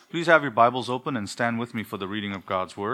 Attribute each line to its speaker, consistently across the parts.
Speaker 1: Please have your Bibles open and stand with me for the reading of God's Word.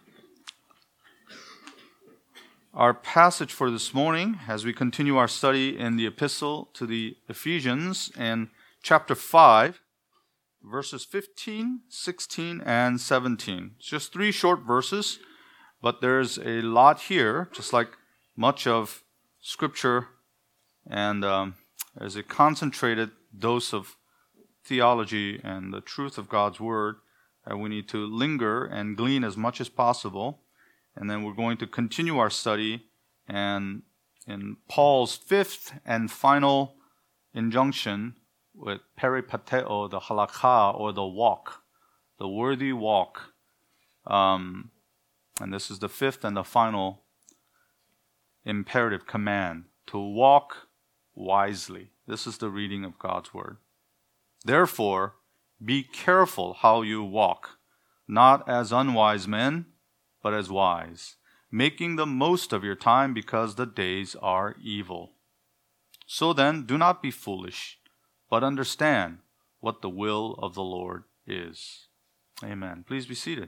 Speaker 1: Our passage for this morning, as we continue our study in the epistle to the Ephesians in chapter 5, verses 15, 16, and 17. It's just 3 short verses, but there's a lot here, just like much of Scripture, and there's a concentrated dose of theology and the truth of God's Word that we need to linger and glean as much as possible. And then we're going to continue our study and in Paul's 5th and final injunction with peripateo, the halakha, or the walk, the worthy walk. And this is the 5th and the final imperative command, to walk wisely. This is the reading of God's Word. Therefore, be careful how you walk, not as unwise men, but as wise, making the most of your time because the days are evil. So then, do not be foolish, but understand what the will of the Lord is. Amen. Please be seated.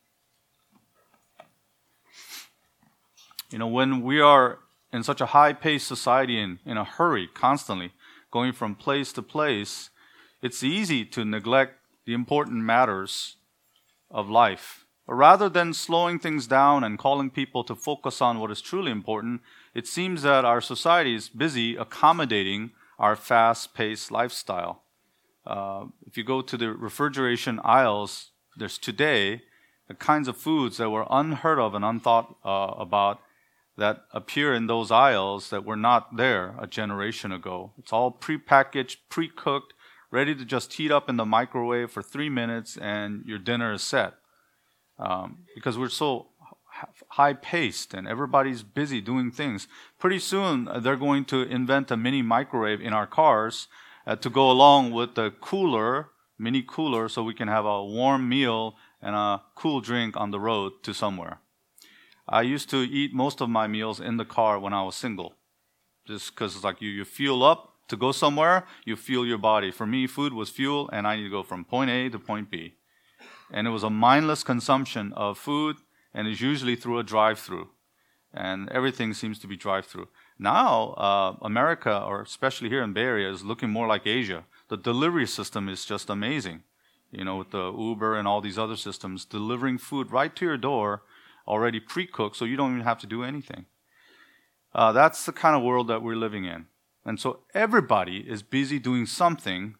Speaker 1: When we are in such a high-paced society and in a hurry, constantly going from place to place, it's easy to neglect the important matters of life. But rather than slowing things down and calling people to focus on what is truly important, it seems that our society is busy accommodating our fast-paced lifestyle. If you go to the refrigeration aisles, there's today the kinds of foods that were unheard of and unthought about that appear in those aisles that were not there a generation ago. It's all prepackaged, pre-cooked, ready to just heat up in the microwave for 3 minutes and your dinner is set. Because we're so high-paced and everybody's busy doing things. Pretty soon they're going to invent a mini microwave in our cars to go along with the mini cooler, so we can have a warm meal and a cool drink on the road to somewhere. I used to eat most of my meals in the car when I was single. Just because it's like you fuel up to go somewhere, you fuel your body. For me, food was fuel, and I need to go from point A to point B. And it was a mindless consumption of food, and it's usually through a drive-through. And everything seems to be drive-through. Now, America, or especially here in Bay Area, is looking more like Asia. The delivery system is just amazing. With the Uber and all these other systems, delivering food right to your door, already pre-cooked, so you don't even have to do anything. That's the kind of world that we're living in. And so everybody is busy doing something,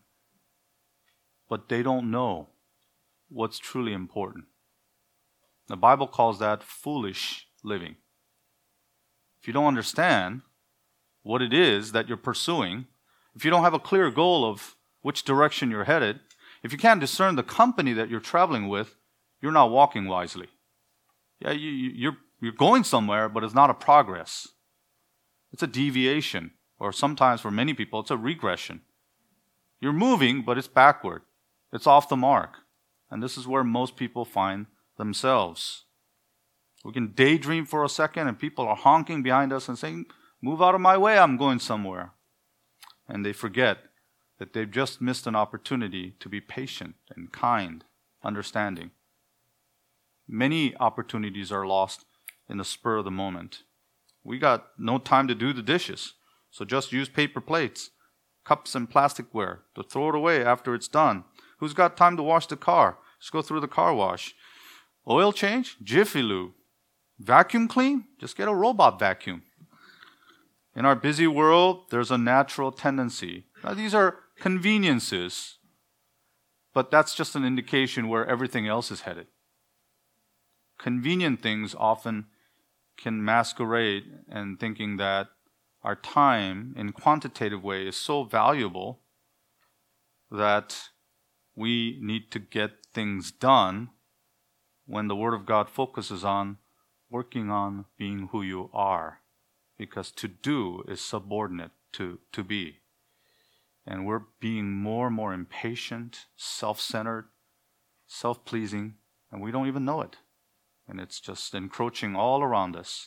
Speaker 1: but they don't know what's truly important. The Bible calls that foolish living. If you don't understand what it is that you're pursuing, if you don't have a clear goal of which direction you're headed, if you can't discern the company that you're traveling with, you're not walking wisely. Yeah, you're going somewhere, but it's not a progress. It's a deviation. Or sometimes for many people, it's a regression. You're moving, but it's backward. It's off the mark. And this is where most people find themselves. We can daydream for a second, and people are honking behind us and saying, "Move out of my way, I'm going somewhere." And they forget that they've just missed an opportunity to be patient and kind, understanding. Many opportunities are lost in the spur of the moment. We got no time to do the dishes. So just use paper plates, cups and plasticware to throw it away after it's done. Who's got time to wash the car? Just go through the car wash. Oil change? Jiffy Lube. Vacuum clean? Just get a robot vacuum. In our busy world, there's a natural tendency. Now, these are conveniences, but that's just an indication where everything else is headed. Convenient things often can masquerade and thinking that our time in quantitative way is so valuable that we need to get things done when the Word of God focuses on working on being who you are. Because to do is subordinate to be. And we're being more and more impatient, self-centered, self-pleasing, and we don't even know it. And it's just encroaching all around us.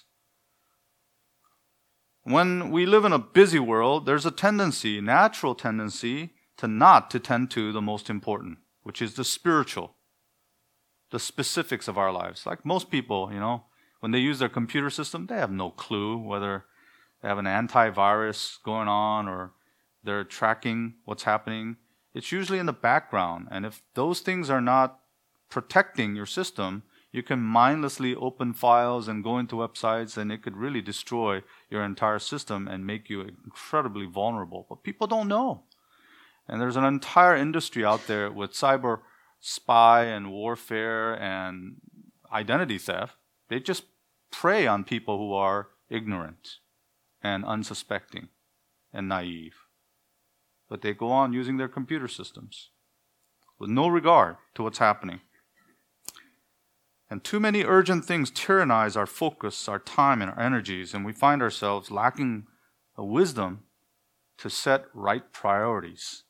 Speaker 1: When we live in a busy world, there's a tendency, natural tendency, to not to tend to the most important, which is the spiritual, the specifics of our lives. Like most people, when they use their computer system, they have no clue whether they have an antivirus going on or they're tracking what's happening. It's usually in the background. And if those things are not protecting your system, you can mindlessly open files and go into websites, and it could really destroy your entire system and make you incredibly vulnerable. But people don't know. And there's an entire industry out there with cyber spy and warfare and identity theft. They just prey on people who are ignorant and unsuspecting and naive. But they go on using their computer systems with no regard to what's happening. And too many urgent things tyrannize our focus, our time, and our energies, and we find ourselves lacking the wisdom to set right priorities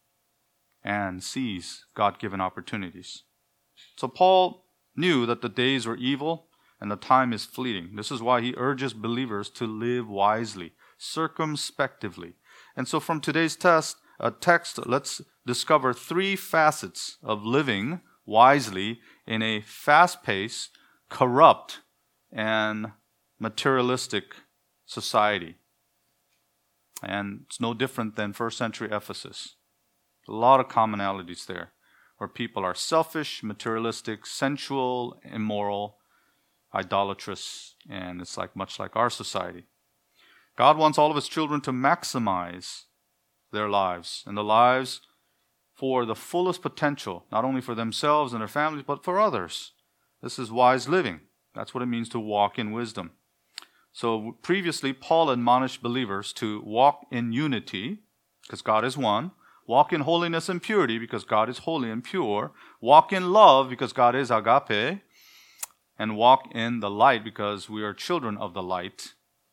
Speaker 1: and seize God-given opportunities. So Paul knew that the days were evil and the time is fleeting. This is why he urges believers to live wisely, circumspectively. And so from today's text, let's discover three facets of living wisely in a fast-paced, corrupt, and materialistic society. And it's no different than first century Ephesus. A lot of commonalities there, where people are selfish, materialistic, sensual, immoral, idolatrous, and it's much like our society. God wants all of his children to maximize their lives and the lives for the fullest potential, not only for themselves and their families, but for others. This is wise living. That's what it means to walk in wisdom. So previously, Paul admonished believers to walk in unity, because God is one, walk in holiness and purity, because God is holy and pure, walk in love, because God is agape, and walk in the light, because we are children of the light.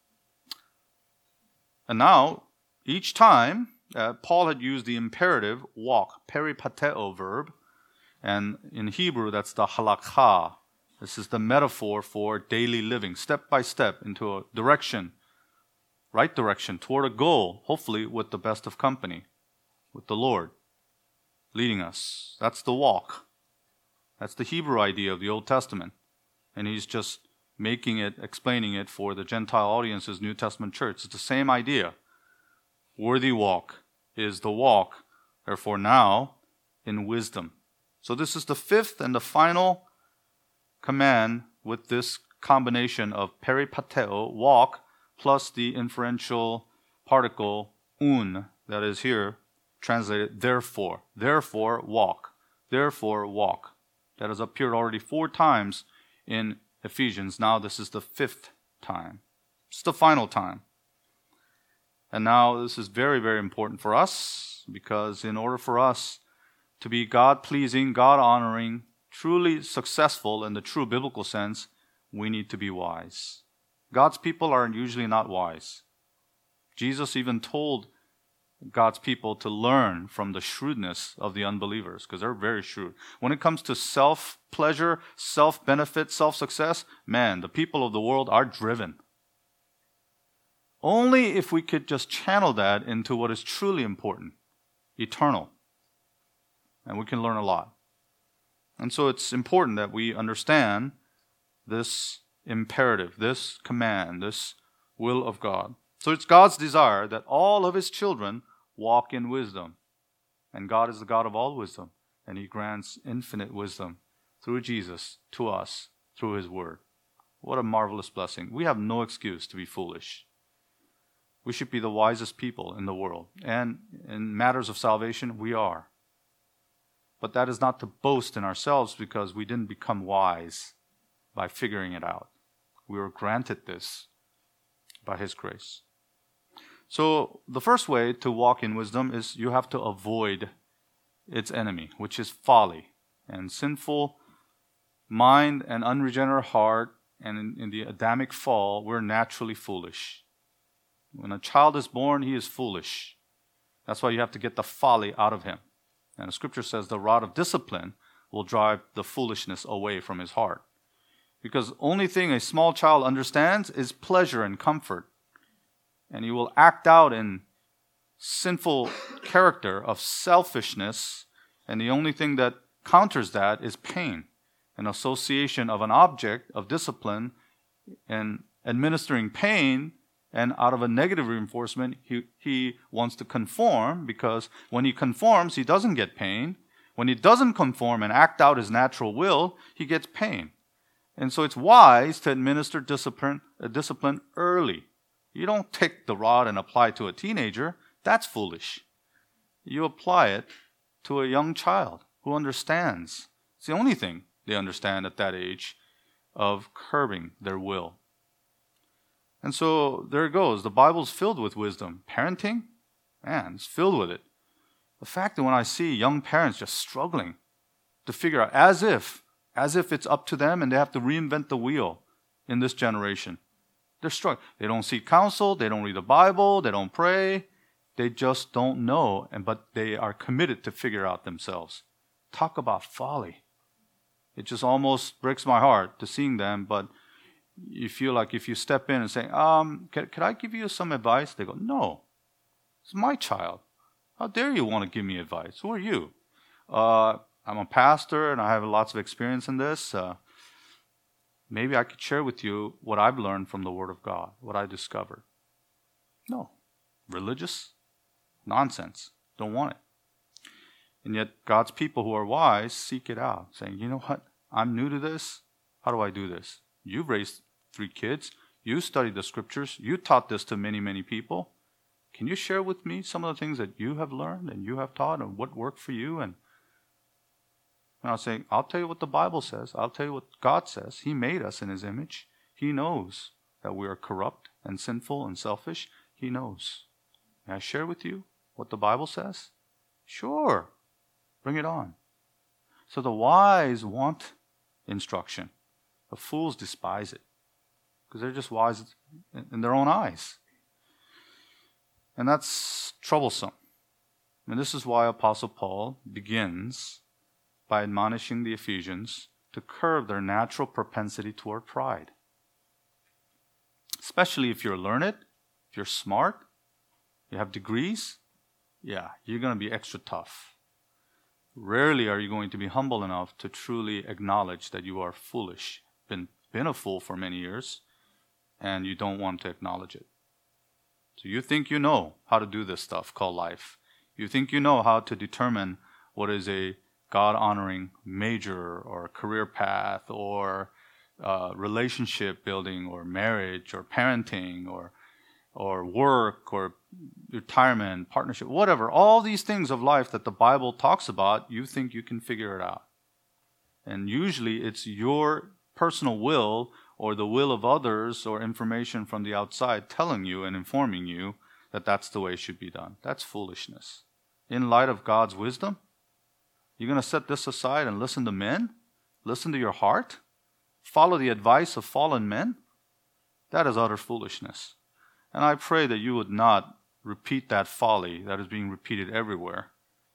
Speaker 1: And now, each time, Paul had used the imperative walk, peripateo verb, and in Hebrew that's the halakha. This is the metaphor for daily living, step by step into a direction, right direction, toward a goal, hopefully with the best of company, with the Lord leading us. That's the walk. That's the Hebrew idea of the Old Testament. And he's just explaining it for the Gentile audience's New Testament church. It's the same idea. Worthy walk is the walk, therefore now, in wisdom. So this is the fifth and the final command with this combination of peripateo, walk, plus the inferential particle un, that is here translated therefore. Therefore walk. Therefore walk. That has appeared already 4 times in Ephesians. Now this is the 5th time. It's the final time. And now this is very, very important for us, because in order for us to be God-pleasing, God-honoring, truly successful in the true biblical sense, we need to be wise. God's people are usually not wise. Jesus even told God's people to learn from the shrewdness of the unbelievers, because they're very shrewd. When it comes to self-pleasure, self-benefit, self-success, man, the people of the world are driven. Only if we could just channel that into what is truly important, eternal. And we can learn a lot. And so it's important that we understand this imperative, this command, this will of God. So it's God's desire that all of his children walk in wisdom. And God is the God of all wisdom. And he grants infinite wisdom through Jesus to us, through his word. What a marvelous blessing. We have no excuse to be foolish. We should be the wisest people in the world. And in matters of salvation, we are. But that is not to boast in ourselves, because we didn't become wise by figuring it out. We were granted this by his grace. So the first way to walk in wisdom is you have to avoid its enemy, which is folly. And sinful mind and unregenerate heart, and in the Adamic fall, we're naturally foolish. When a child is born, he is foolish. That's why you have to get the folly out of him. And the scripture says the rod of discipline will drive the foolishness away from his heart. Because the only thing a small child understands is pleasure and comfort. And he will act out in sinful character of selfishness And the only thing that counters that is pain, an association of an object of discipline and administering pain, and out of a negative reinforcement, he wants to conform, because when he conforms, he doesn't get pain. When he doesn't conform and act out his natural will, he gets pain. And so it's wise to administer discipline early. You don't take the rod and apply it to a teenager. That's foolish. You apply it to a young child who understands. It's the only thing they understand at that age, of curbing their will. And so there it goes. The Bible's filled with wisdom. Parenting, man, it's filled with it. The fact that when I see young parents just struggling to figure out, as if it's up to them and they have to reinvent the wheel in this generation. They're struggling. They don't seek counsel. They don't read the Bible. They don't pray. They just don't know, but they are committed to figure out themselves. Talk about folly. It just almost breaks my heart to seeing them, but you feel like if you step in and say, could I give you some advice? They go, no, it's my child. How dare you want to give me advice? Who are you? I'm a pastor and I have lots of experience in this. Maybe I could share with you what I've learned from the Word of God, what I discovered. No. Religious? Nonsense. Don't want it. And yet God's people who are wise seek it out, saying, you know what? I'm new to this. How do I do this? You've raised 3 kids. You studied the scriptures. You taught this to many, many people. Can you share with me some of the things that you have learned and you have taught and what worked for you? And I was saying, I'll tell you what the Bible says. I'll tell you what God says. He made us in His image. He knows that we are corrupt and sinful and selfish. He knows. May I share with you what the Bible says? Sure. Bring it on. So the wise want instruction. The fools despise it because they're just wise in their own eyes. And that's troublesome. And this is why Apostle Paul begins by admonishing the Ephesians to curb their natural propensity toward pride. Especially if you're learned, if you're smart, you have degrees, yeah, you're going to be extra tough. Rarely are you going to be humble enough to truly acknowledge that you are foolish, been a fool for many years, and you don't want to acknowledge it. So you think you know how to do this stuff called life. You think you know how to determine what is a God-honoring major or career path or relationship building or marriage or parenting or work or retirement, partnership, whatever. All these things of life that the Bible talks about, you think you can figure it out. And usually it's your personal will or the will of others or information from the outside telling you and informing you that that's the way it should be done. That's foolishness. In light of God's wisdom, you're going to set this aside and listen to men? Listen to your heart? Follow the advice of fallen men? That is utter foolishness. And I pray that you would not repeat that folly that is being repeated everywhere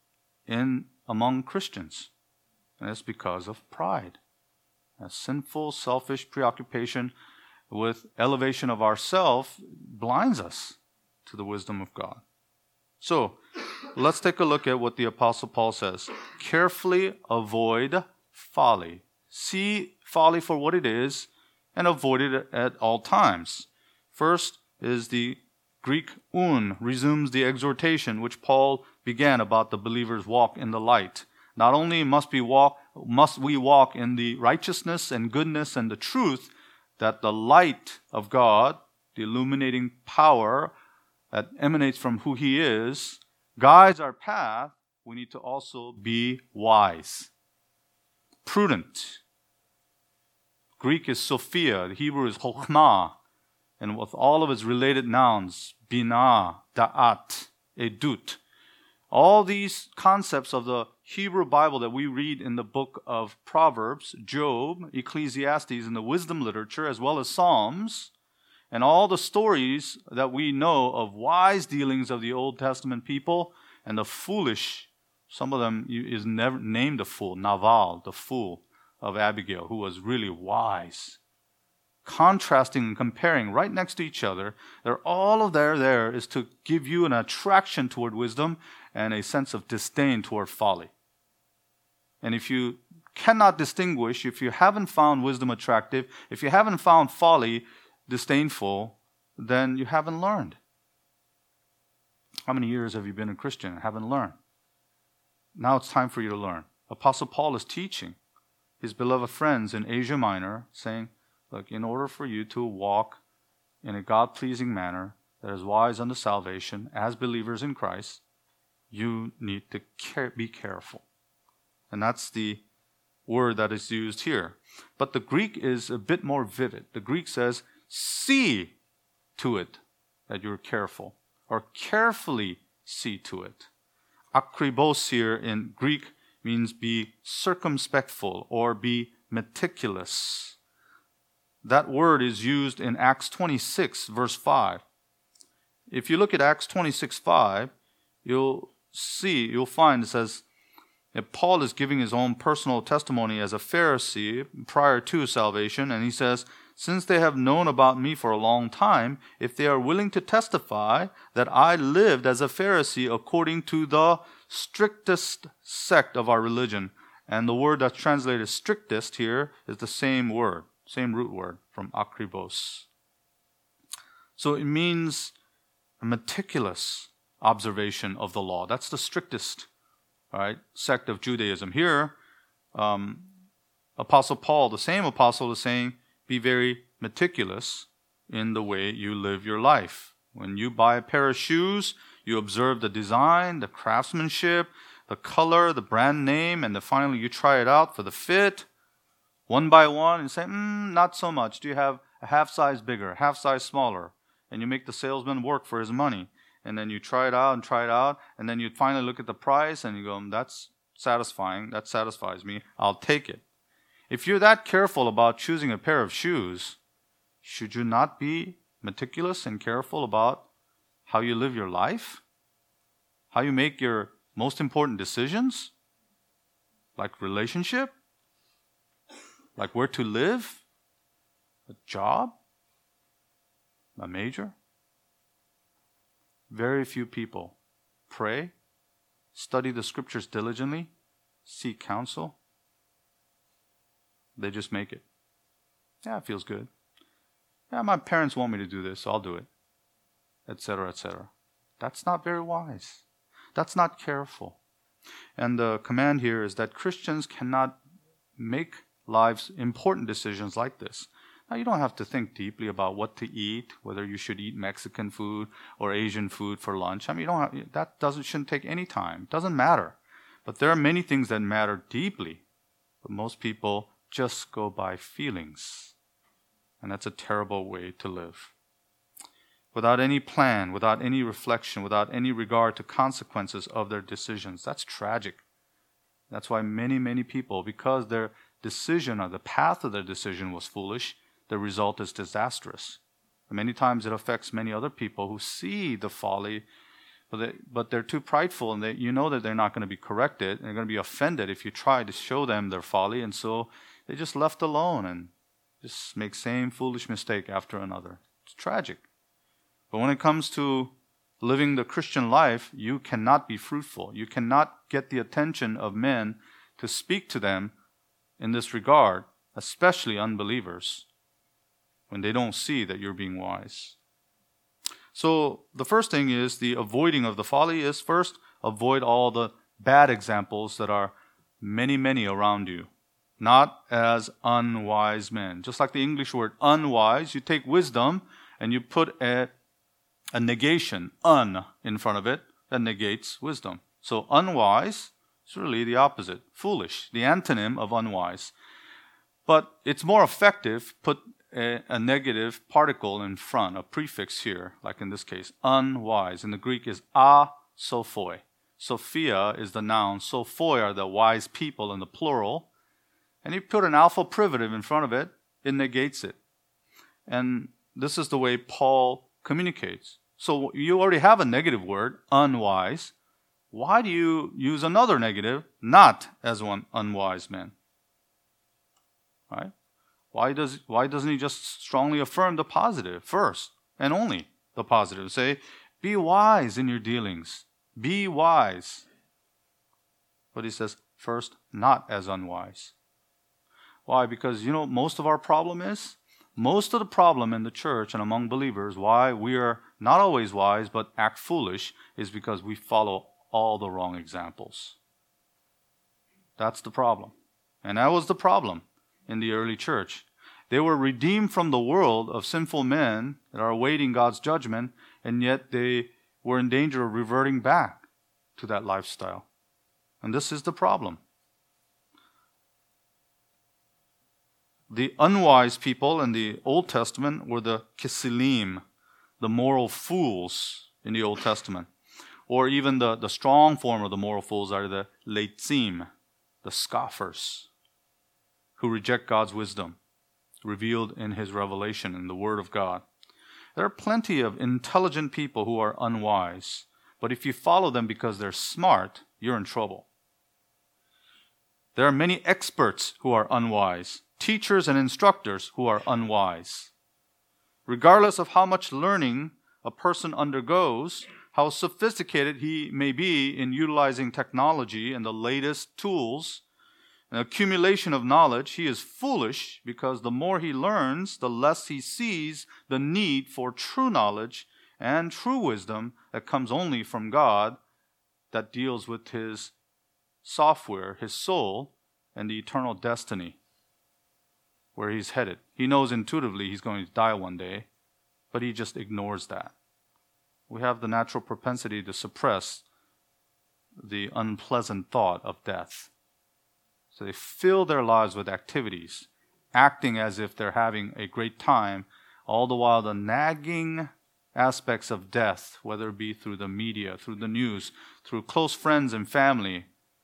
Speaker 1: among Christians. And it's because of pride. A sinful, selfish preoccupation with elevation of ourself blinds us to the wisdom of God. So, let's take a look at what the Apostle Paul says. Carefully avoid folly. See folly for what it is and avoid it at all times. First is the Greek resumes the exhortation which Paul began about the believer's walk in the light. Not only must we walk in the righteousness and goodness and the truth that the light of God, the illuminating power that emanates from who He is, guides our path, we need to also be wise, prudent. Greek is Sophia, the Hebrew is Chokhmah, and with all of its related nouns, Binah, Da'at, Edut. All these concepts of the Hebrew Bible that we read in the book of Proverbs, Job, Ecclesiastes, and the wisdom literature, as well as Psalms, and all the stories that we know of wise dealings of the Old Testament people and the foolish, some of them is never named a fool, Naval, the fool of Abigail, who was really wise. Contrasting and comparing right next to each other, all of there is to give you an attraction toward wisdom and a sense of disdain toward folly. And if you cannot distinguish, if you haven't found wisdom attractive, if you haven't found folly disdainful, then you haven't learned. How many years have you been a Christian and haven't learned? Now it's time for you to learn. Apostle Paul is teaching his beloved friends in Asia Minor, saying, look, in order for you to walk in a God-pleasing manner that is wise unto salvation as believers in Christ, you need to be careful. And that's the word that is used here. But the Greek is a bit more vivid. The Greek says, see to it that you're careful, or carefully see to it. Akribos here in Greek means be circumspectful or be meticulous. That word is used in Acts 26, verse 5. If you look at Acts 26, 5, you'll find it says that Paul is giving his own personal testimony as a Pharisee prior to salvation, and he says, since they have known about me for a long time, if they are willing to testify that I lived as a Pharisee according to the strictest sect of our religion. And the word that's translated strictest here is the same word, same root word from akribos. So it means a meticulous observation of the law. That's the strictest, right, sect of Judaism. Here, Apostle Paul, the same apostle, is saying, be very meticulous in the way you live your life. When you buy a pair of shoes, you observe the design, the craftsmanship, the color, the brand name, and then finally you try it out for the fit, one by one, and say, not so much. Do you have a half size bigger, half size smaller? And you make the salesman work for his money. And then you try it out, and then you finally look at the price, and you go, that's satisfying, that satisfies me, I'll take it. If you're that careful about choosing a pair of shoes, should you not be meticulous and careful about how you live your life? How you make your most important decisions? Like relationship? Like where to live? A job? A major? Very few people pray, study the scriptures diligently, seek counsel. They just make it. Yeah, it feels good. Yeah, my parents want me to do this, so I'll do it. Etc., etc. That's not very wise. That's not careful. And the command here is that Christians cannot make life's important decisions like this. Now, you don't have to think deeply about what to eat, whether you should eat Mexican food or Asian food for lunch. I mean, shouldn't take any time. It doesn't matter. But there are many things that matter deeply. But most people just go by feelings. And that's a terrible way to live. Without any plan, without any reflection, without any regard to consequences of their decisions. That's tragic. That's why many, many people, because their decision or the path of their decision was foolish, the result is disastrous. And many times it affects many other people who see the folly, but they're too prideful, and you know that they're not going to be corrected, and they're going to be offended if you try to show them their folly, and so they just left alone and just make same foolish mistake after another. It's tragic. But when it comes to living the Christian life, you cannot be fruitful. You cannot get the attention of men to speak to them in this regard, especially unbelievers, when they don't see that you're being wise. So the first thing is the avoiding of the folly is first, avoid all the bad examples that are many, many around you. Not as unwise men. Just like the English word unwise, you take wisdom and you put a negation, un, in front of it, that negates wisdom. So unwise is really the opposite, foolish, the antonym of unwise. But it's more effective, put a negative particle in front, a prefix here, like in this case, unwise. In the Greek is asophoi. Sophia is the noun, sophoi are the wise people in the plural. And you put an alpha privative in front of it, it negates it. And this is the way Paul communicates. So you already have a negative word, unwise. Why do you use another negative, not as one unwise man? Right? Why doesn't he just strongly affirm the positive first and only the positive? Say, be wise in your dealings. Be wise. But he says, first, not as unwise. Why? Because, most of our problem is, most of the problem in the church and among believers, why we are not always wise but act foolish, is because we follow all the wrong examples. That's the problem. And that was the problem in the early church. They were redeemed from the world of sinful men that are awaiting God's judgment, and yet they were in danger of reverting back to that lifestyle. And this is the problem. The unwise people in the Old Testament were the kisilim, the moral fools in the Old Testament. Or even the strong form of the moral fools are the leitzim, the scoffers, who reject God's wisdom revealed in His revelation in the Word of God. There are plenty of intelligent people who are unwise, but if you follow them because they're smart, you're in trouble. There are many experts who are unwise, teachers and instructors who are unwise. Regardless of how much learning a person undergoes, how sophisticated he may be in utilizing technology and the latest tools, an accumulation of knowledge, he is foolish because the more he learns, the less he sees the need for true knowledge and true wisdom that comes only from God, that deals with his software, his soul, and the eternal destiny where he's headed. He knows intuitively he's going to die one day, but he just ignores that. We have the natural propensity to suppress the unpleasant thought of death. So they fill their lives with activities, acting as if they're having a great time, all the while the nagging aspects of death, whether it be through the media, through the news, through close friends and family,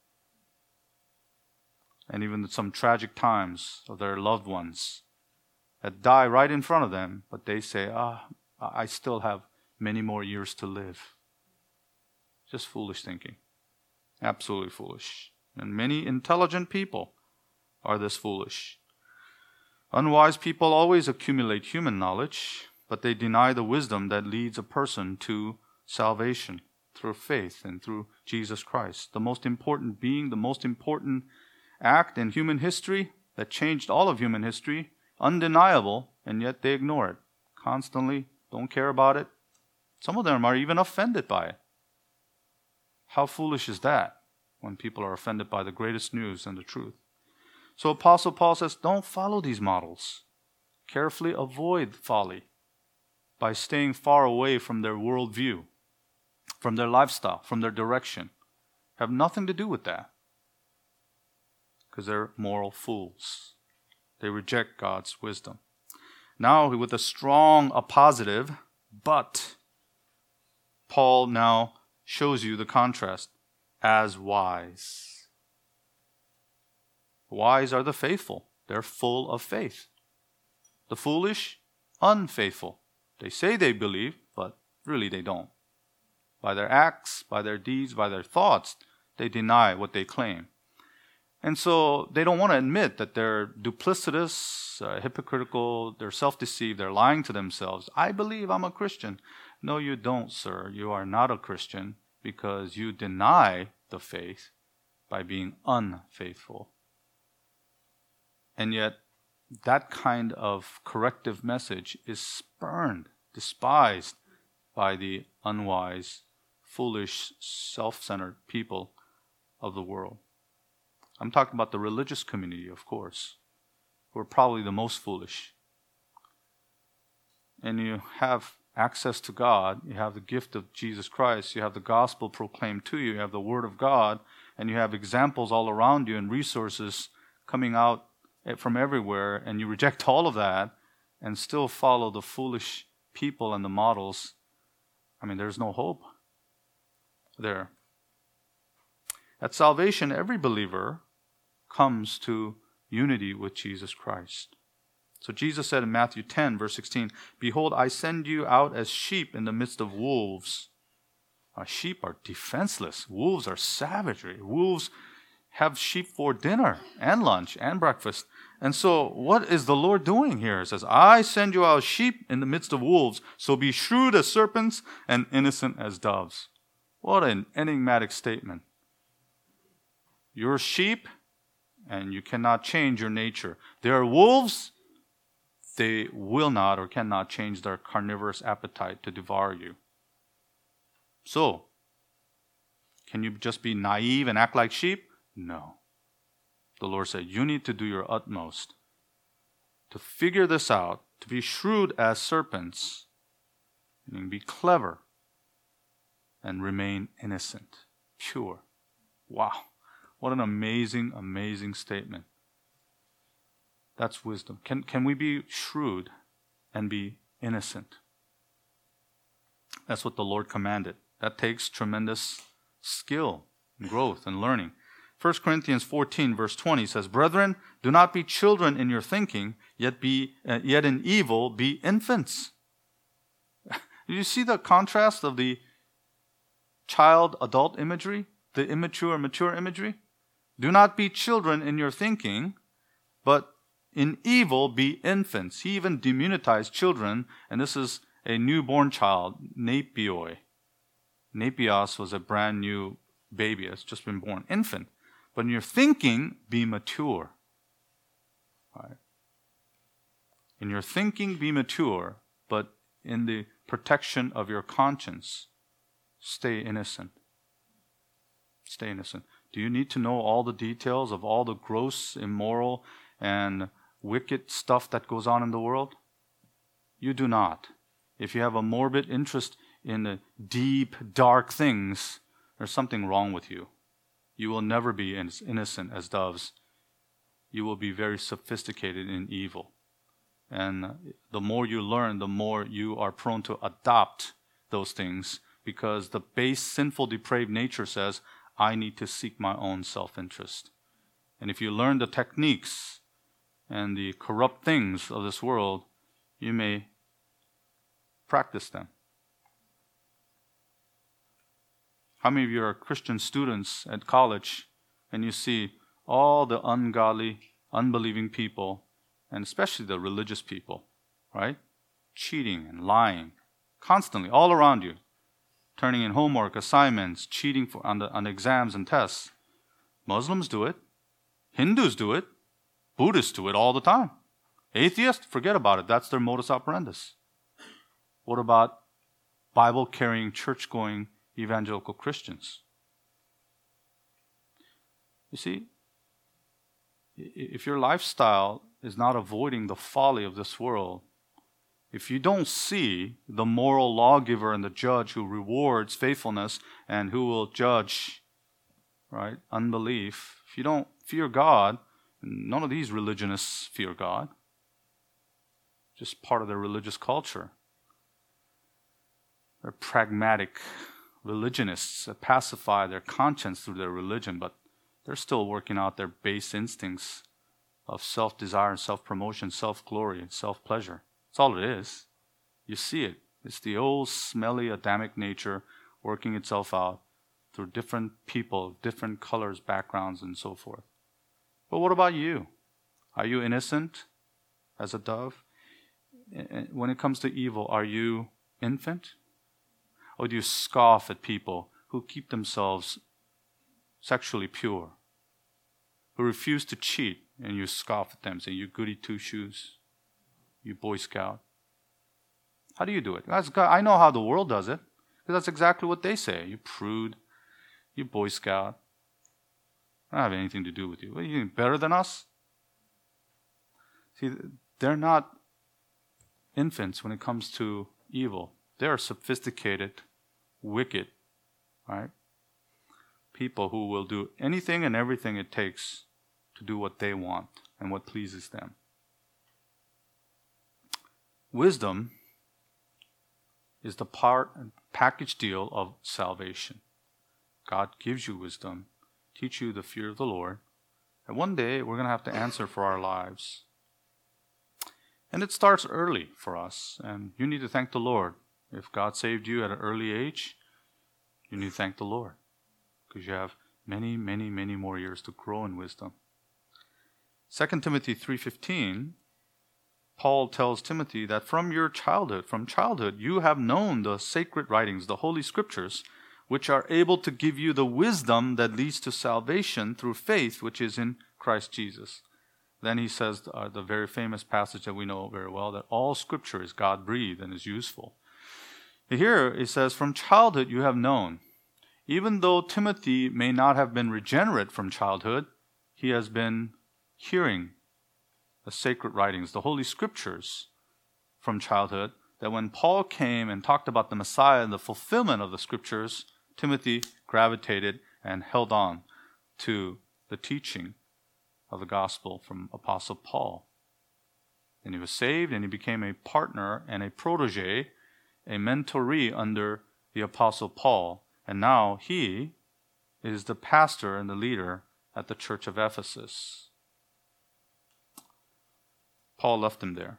Speaker 1: and even some tragic times of their loved ones that die right in front of them, but they say, I still have many more years to live. Just foolish thinking. Absolutely foolish. And many intelligent people are this foolish. Unwise people always accumulate human knowledge, but they deny the wisdom that leads a person to salvation through faith and through Jesus Christ. The most important being, the most important act in human history that changed all of human history, undeniable, and yet they ignore it constantly, don't care about it. Some of them are even offended by it. How foolish is that when people are offended by the greatest news and the truth? So Apostle Paul says, don't follow these models. Carefully avoid folly by staying far away from their worldview, from their lifestyle, from their direction. Have nothing to do with that. Because they're moral fools. They reject God's wisdom. Now, with a strong appositive, but, Paul now shows you the contrast. As wise. Wise are the faithful. They're full of faith. The foolish, unfaithful. They say they believe, but really they don't. By their acts, by their deeds, by their thoughts, they deny what they claim. And so they don't want to admit that they're duplicitous, hypocritical, they're self-deceived, they're lying to themselves. I believe I'm a Christian. No, you don't, sir. You are not a Christian because you deny the faith by being unfaithful. And yet, that kind of corrective message is spurned, despised by the unwise, foolish, self-centered people of the world. I'm talking about the religious community, of course, who are probably the most foolish. And you have access to God, you have the gift of Jesus Christ, you have the gospel proclaimed to you, you have the Word of God, and you have examples all around you and resources coming out from everywhere, and you reject all of that and still follow the foolish people and the models. I mean, there's no hope there. At salvation, every believer comes to unity with Jesus Christ. So Jesus said in Matthew 10, verse 16, "Behold, I send you out as sheep in the midst of wolves." Sheep are defenseless. Wolves are savagery. Wolves have sheep for dinner and lunch and breakfast. And so what is the Lord doing here? It says, "I send you out as sheep in the midst of wolves, so be shrewd as serpents and innocent as doves." What an enigmatic statement. You're sheep, and you cannot change your nature. There are wolves, they will not or cannot change their carnivorous appetite to devour you. So, can you just be naive and act like sheep? No. The Lord said, you need to do your utmost to figure this out, to be shrewd as serpents, and be clever, and remain innocent, pure. Wow. What an amazing, amazing statement. That's wisdom. Can we be shrewd and be innocent? That's what the Lord commanded. That takes tremendous skill, growth, and learning. 1 Corinthians 14, verse 20 says, Brethren, do not be children in your thinking, yet in evil be infants. Do you see the contrast of the child-adult imagery, the immature-mature imagery? Do not be children in your thinking, but in evil be infants. He even demonetized children, and this is a newborn child, napioi. Napios was a brand new baby that's just been born, infant. But in your thinking, be mature. Right? In your thinking, be mature, but in the protection of your conscience, stay innocent. Stay innocent. Do you need to know all the details of all the gross, immoral, and wicked stuff that goes on in the world? You do not. If you have a morbid interest in the deep, dark things, there's something wrong with you. You will never be as innocent as doves. You will be very sophisticated in evil. And the more you learn, the more you are prone to adopt those things, because the base, sinful, depraved nature says, I need to seek my own self-interest. And if you learn the techniques and the corrupt things of this world, you may practice them. How many of you are Christian students at college and you see all the ungodly, unbelieving people, and especially the religious people, right? Cheating and lying constantly all around you, turning in homework, assignments, cheating on exams and tests. Muslims do it. Hindus do it. Buddhists do it all the time. Atheists, forget about it. That's their modus operandus. What about Bible-carrying, church-going evangelical Christians? You see, if your lifestyle is not avoiding the folly of this world, if you don't see the moral lawgiver and the judge who rewards faithfulness and who will judge, right, unbelief, if you don't fear God, none of these religionists fear God, just part of their religious culture. They're pragmatic religionists that pacify their conscience through their religion, but they're still working out their base instincts of self-desire and self-promotion, self-glory and self-pleasure. That's all it is. You see it. It's the old smelly Adamic nature working itself out through different people, different colors, backgrounds, and so forth. But what about you? Are you innocent as a dove? When it comes to evil, are you infant? Or do you scoff at people who keep themselves sexually pure, who refuse to cheat, and you scoff at them, saying, you goody two-shoes, you Boy Scout? How do you do it? I know how the world does it, because that's exactly what they say. You prude, you Boy Scout. I don't have anything to do with you. What, you think better than us? See, they're not infants when it comes to evil. They are sophisticated, wicked, right? People who will do anything and everything it takes to do what they want and what pleases them. Wisdom is the part and package deal of salvation. God gives you wisdom, teach you the fear of the Lord, and one day we're going to have to answer for our lives. And it starts early for us, and you need to thank the Lord. If God saved you at an early age, you need to thank the Lord, because you have many, many, many more years to grow in wisdom. 2 Timothy 3:15, Paul tells Timothy that from childhood, you have known the sacred writings, the Holy Scriptures, which are able to give you the wisdom that leads to salvation through faith, which is in Christ Jesus. Then he says the very famous passage that we know very well, that all Scripture is God-breathed and is useful. Here it says, from childhood you have known. Even though Timothy may not have been regenerate from childhood, he has been hearing the sacred writings, the Holy Scriptures from childhood, that when Paul came and talked about the Messiah and the fulfillment of the Scriptures, Timothy gravitated and held on to the teaching of the gospel from Apostle Paul. And he was saved, and he became a partner and a protege, a mentoree under the Apostle Paul. And now he is the pastor and the leader at the church of Ephesus. Paul left him there.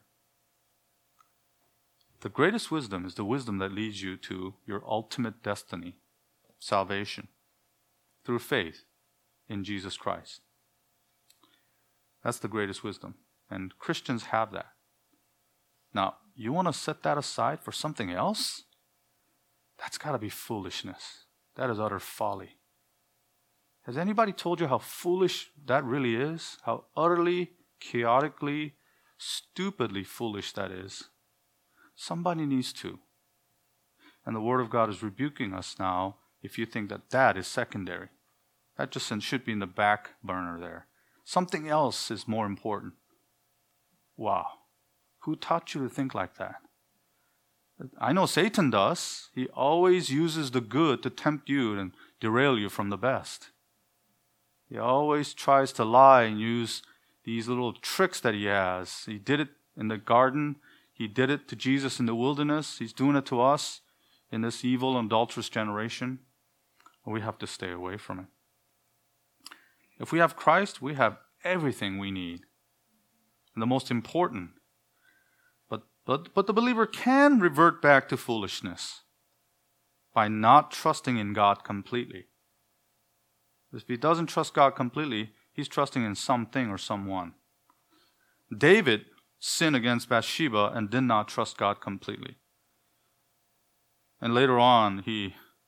Speaker 1: The greatest wisdom is the wisdom that leads you to your ultimate destiny, salvation, through faith in Jesus Christ. That's the greatest wisdom. And Christians have that. Now, you want to set that aside for something else? That's got to be foolishness. That is utter folly. Has anybody told you how foolish that really is? How utterly, chaotically, stupidly foolish that is? Somebody needs to. And the Word of God is rebuking us now if you think that that is secondary. That just should be in the back burner there. Something else is more important. Wow. Who taught you to think like that? I know Satan does. He always uses the good to tempt you and derail you from the best. He always tries to lie and use these little tricks that he has. He did it in the garden. He did it to Jesus in the wilderness. He's doing it to us in this evil and adulterous generation. We have to stay away from it. If we have Christ, we have everything we need. And the most important. But the believer can revert back to foolishness by not trusting in God completely. If he doesn't trust God completely, he's trusting in something or someone. David sinned against Bathsheba and did not trust God completely. And later on, he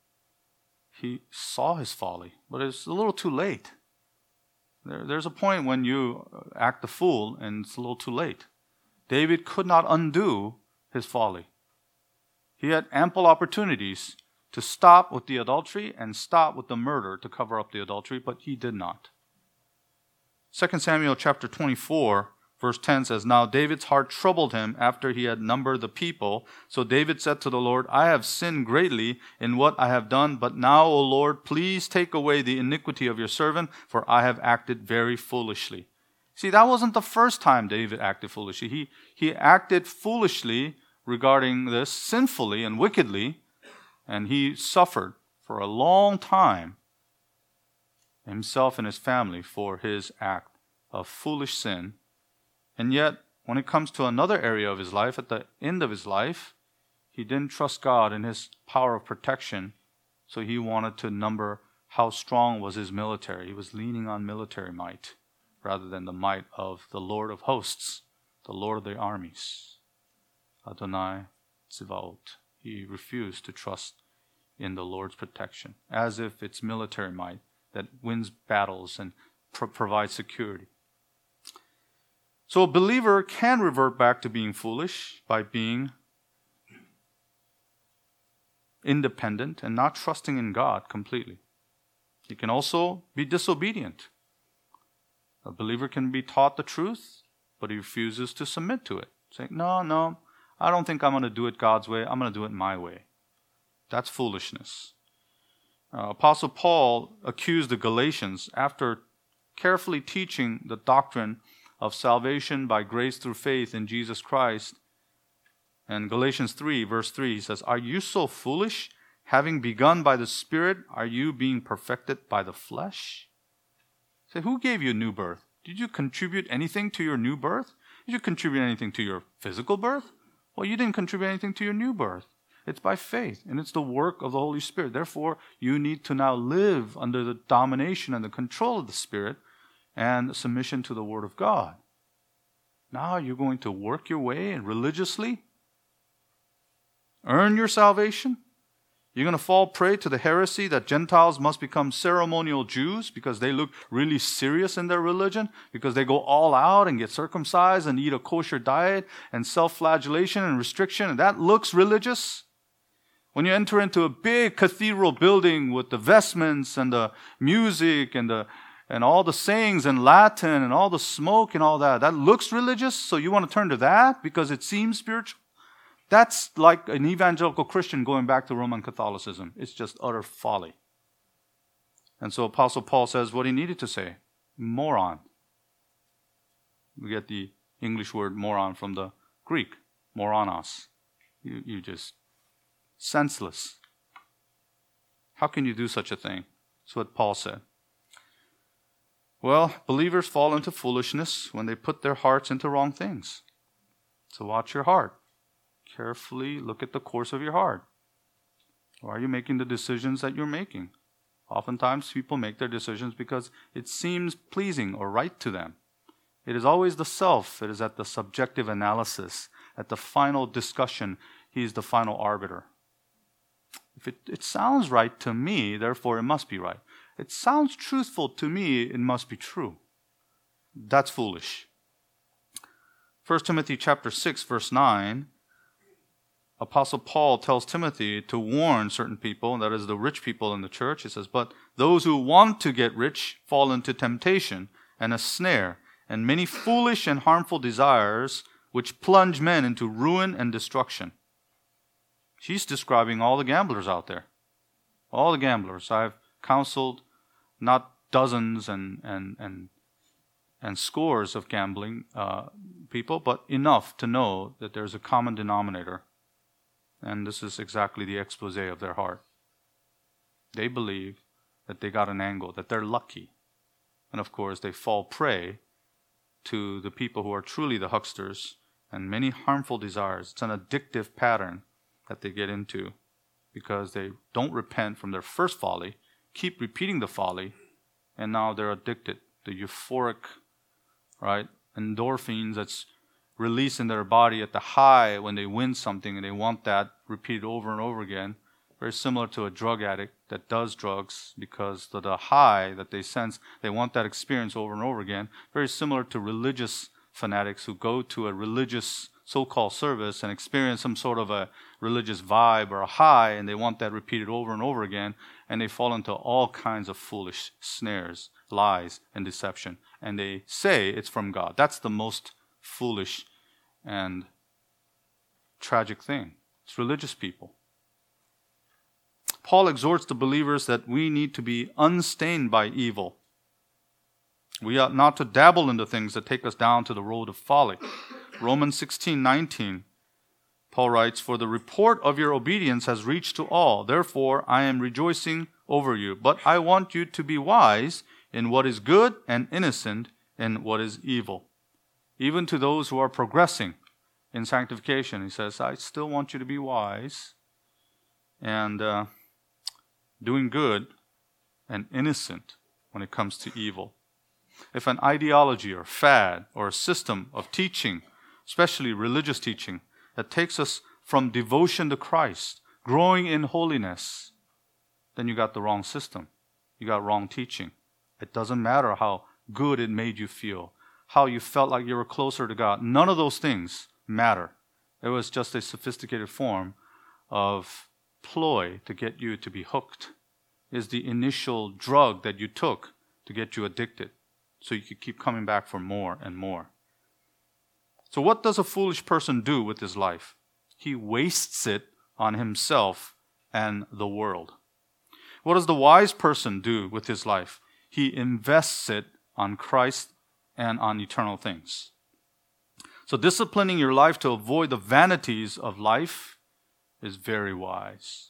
Speaker 1: saw his folly, but it's a little too late. There's a point when you act the fool and it's a little too late. David could not undo his folly. He had ample opportunities to stop with the adultery and stop with the murder to cover up the adultery, but he did not. 2 Samuel chapter 24, verse 10 says, Now David's heart troubled him after he had numbered the people. So David said to the Lord, I have sinned greatly in what I have done, but now, O Lord, please take away the iniquity of your servant, for I have acted very foolishly. See, that wasn't the first time David acted foolishly. He acted foolishly regarding this, sinfully and wickedly, and he suffered for a long time, himself and his family, for his act of foolish sin. And yet, when it comes to another area of his life, at the end of his life, he didn't trust God in his power of protection, so he wanted to number how strong was his military. He was leaning on military might rather than the might of the Lord of hosts, the Lord of the armies. Adonai Tzivaot. He refused to trust in the Lord's protection, as if it's military might that wins battles and provides security. So a believer can revert back to being foolish by being independent and not trusting in God completely. He can also be disobedient. A believer can be taught the truth, but he refuses to submit to it. Saying, no, I don't think I'm going to do it God's way. I'm going to do it my way. That's foolishness. Apostle Paul accused the Galatians after carefully teaching the doctrine of salvation by grace through faith in Jesus Christ. And Galatians 3, verse 3, he says, Are you so foolish? Having begun by the Spirit, are you being perfected by the flesh? Say, who gave you a new birth? Did you contribute anything to your new birth? Did you contribute anything to your physical birth? Well, you didn't contribute anything to your new birth. It's by faith, and it's the work of the Holy Spirit. Therefore, you need to now live under the domination and the control of the Spirit and submission to the Word of God. Now you're going to work your way and religiously earn your salvation? You're going to fall prey to the heresy that Gentiles must become ceremonial Jews because they look really serious in their religion, because they go all out and get circumcised and eat a kosher diet and self-flagellation and restriction, and that looks religious. When you enter into a big cathedral building with the vestments and the music and all the sayings in Latin and all the smoke and all that, that looks religious, so you want to turn to that because it seems spiritual? That's like an evangelical Christian going back to Roman Catholicism. It's just utter folly. And so Apostle Paul says what he needed to say. Moron. We get the English word moron from the Greek. Moronos. You just senseless. How can you do such a thing? That's what Paul said. Well, believers fall into foolishness when they put their hearts into wrong things. So watch your heart. Carefully look at the course of your heart. Why are you making the decisions that you're making? Oftentimes people make their decisions because it seems pleasing or right to them. It is always the self. It is at the subjective analysis, at the final discussion, he is the final arbiter. If it sounds right to me, therefore it must be right. It sounds truthful to me, it must be true. That's foolish. 1 Timothy chapter 6, verse 9, Apostle Paul tells Timothy to warn certain people, that is the rich people in the church. He says, but those who want to get rich fall into temptation and a snare and many foolish and harmful desires which plunge men into ruin and destruction. She's describing all the gamblers out there. All the gamblers. I've counseled not dozens and scores of gambling people, but enough to know that there's a common denominator. And this is exactly the expose of their heart. They believe that they got an angle, that they're lucky. And of course, they fall prey to the people who are truly the hucksters and many harmful desires. It's an addictive pattern that they get into because they don't repent from their first folly, keep repeating the folly, and now they're addicted. The euphoric, right, endorphins that's released in their body at the high when they win something, and they want that repeated over and over again. Very similar to a drug addict that does drugs because the high that they sense, they want that experience over and over again. Very similar to religious fanatics who go to a religious so-called service and experience some sort of a religious vibe or a high, and they want that repeated over and over again, and they fall into all kinds of foolish snares, lies, and deception. And they say it's from God. That's the most foolish and tragic thing. It's religious people. Paul exhorts the believers that we need to be unstained by evil. We ought not to dabble into things that take us down to the road of folly. Romans 16:19, Paul writes, for the report of your obedience has reached to all. Therefore, I am rejoicing over you. But I want you to be wise in what is good and innocent in what is evil. Even to those who are progressing in sanctification, he says, I still want you to be wise and doing good and innocent when it comes to evil. If an ideology or fad or a system of teaching, especially religious teaching, that takes us from devotion to Christ, growing in holiness, then you got the wrong system. You got wrong teaching. It doesn't matter how good it made you feel, how you felt like you were closer to God. None of those things matter. It was just a sophisticated form of ploy to get you to be hooked. Is the initial drug that you took to get you addicted so you could keep coming back for more and more. So what does a foolish person do with his life? He wastes it on himself and the world. What does the wise person do with his life? He invests it on Christ and on eternal things. So disciplining your life to avoid the vanities of life is very wise.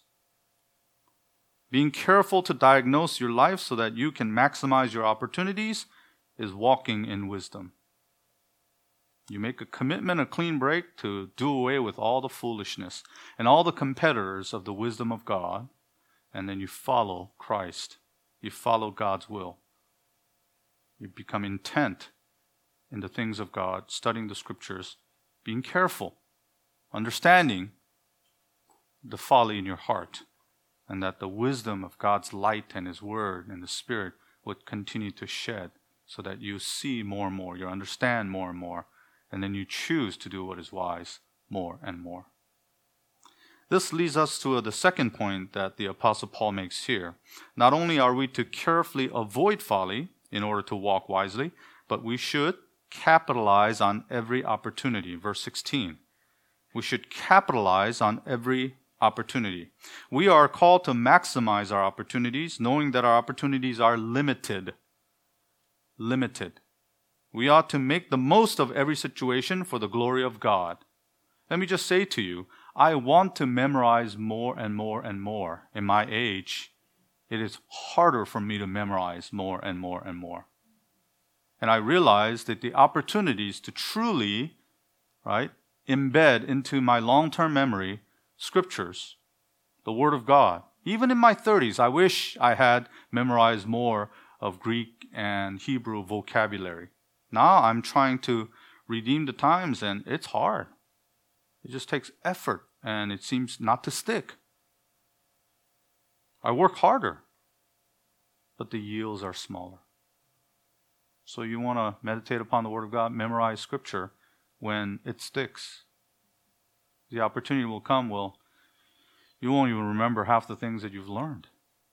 Speaker 1: Being careful to diagnose your life so that you can maximize your opportunities is walking in wisdom. You make a commitment, a clean break to do away with all the foolishness and all the competitors of the wisdom of God, and then you follow Christ. You follow God's will. You become intent in the things of God, studying the scriptures, being careful, understanding the folly in your heart. and that the wisdom of God's light and His Word and the Spirit would continue to shed so that you see more and more, you understand more and more, and then you choose to do what is wise more and more. This leads us to the second point that the Apostle Paul makes here. Not only are we to carefully avoid folly in order to walk wisely, but we should capitalize on every opportunity. Verse 16. We should capitalize on every opportunity. We are called to maximize our opportunities, knowing that our opportunities are limited. Limited. We ought to make the most of every situation for the glory of God. Let me just say to you, I want to memorize more and more and more. In my age, it is harder for me to memorize more and more and more. And I realize that the opportunities to truly, embed into my long-term memory Scriptures, the Word of God. Even in my 30s, I wish I had memorized more of Greek and Hebrew vocabulary. Now I'm trying to redeem the times, and it's hard. It just takes effort, and it seems not to stick. I work harder, but the yields are smaller. So you want to meditate upon the Word of God, memorize Scripture when it sticks. The opportunity will come, you won't even remember half the things that you've learned.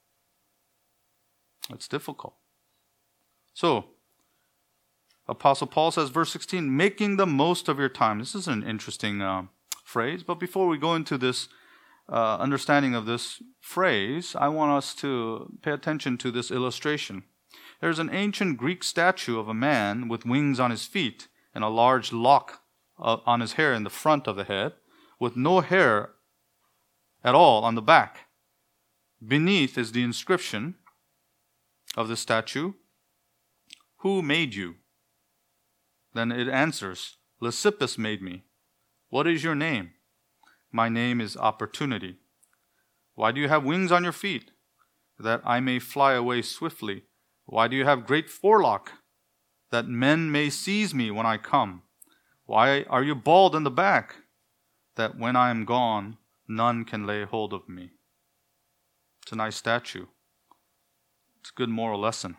Speaker 1: It's difficult. So, Apostle Paul says, verse 16, making the most of your time. This is an interesting phrase, but before we go into this understanding of this phrase, I want us to pay attention to this illustration. There's an ancient Greek statue of a man with wings on his feet and a large lock on his hair in the front of the head, with no hair at all on the back. Beneath is the inscription of the statue, "Who made you?" Then it answers, "Lysippus made me." "What is your name?" "My name is Opportunity." "Why do you have wings on your feet?" "That I may fly away swiftly." "Why do you have great forelock?" "That men may seize me when I come." "Why are you bald in the back?" "That when I am gone, none can lay hold of me." It's a nice statue. It's a good moral lesson.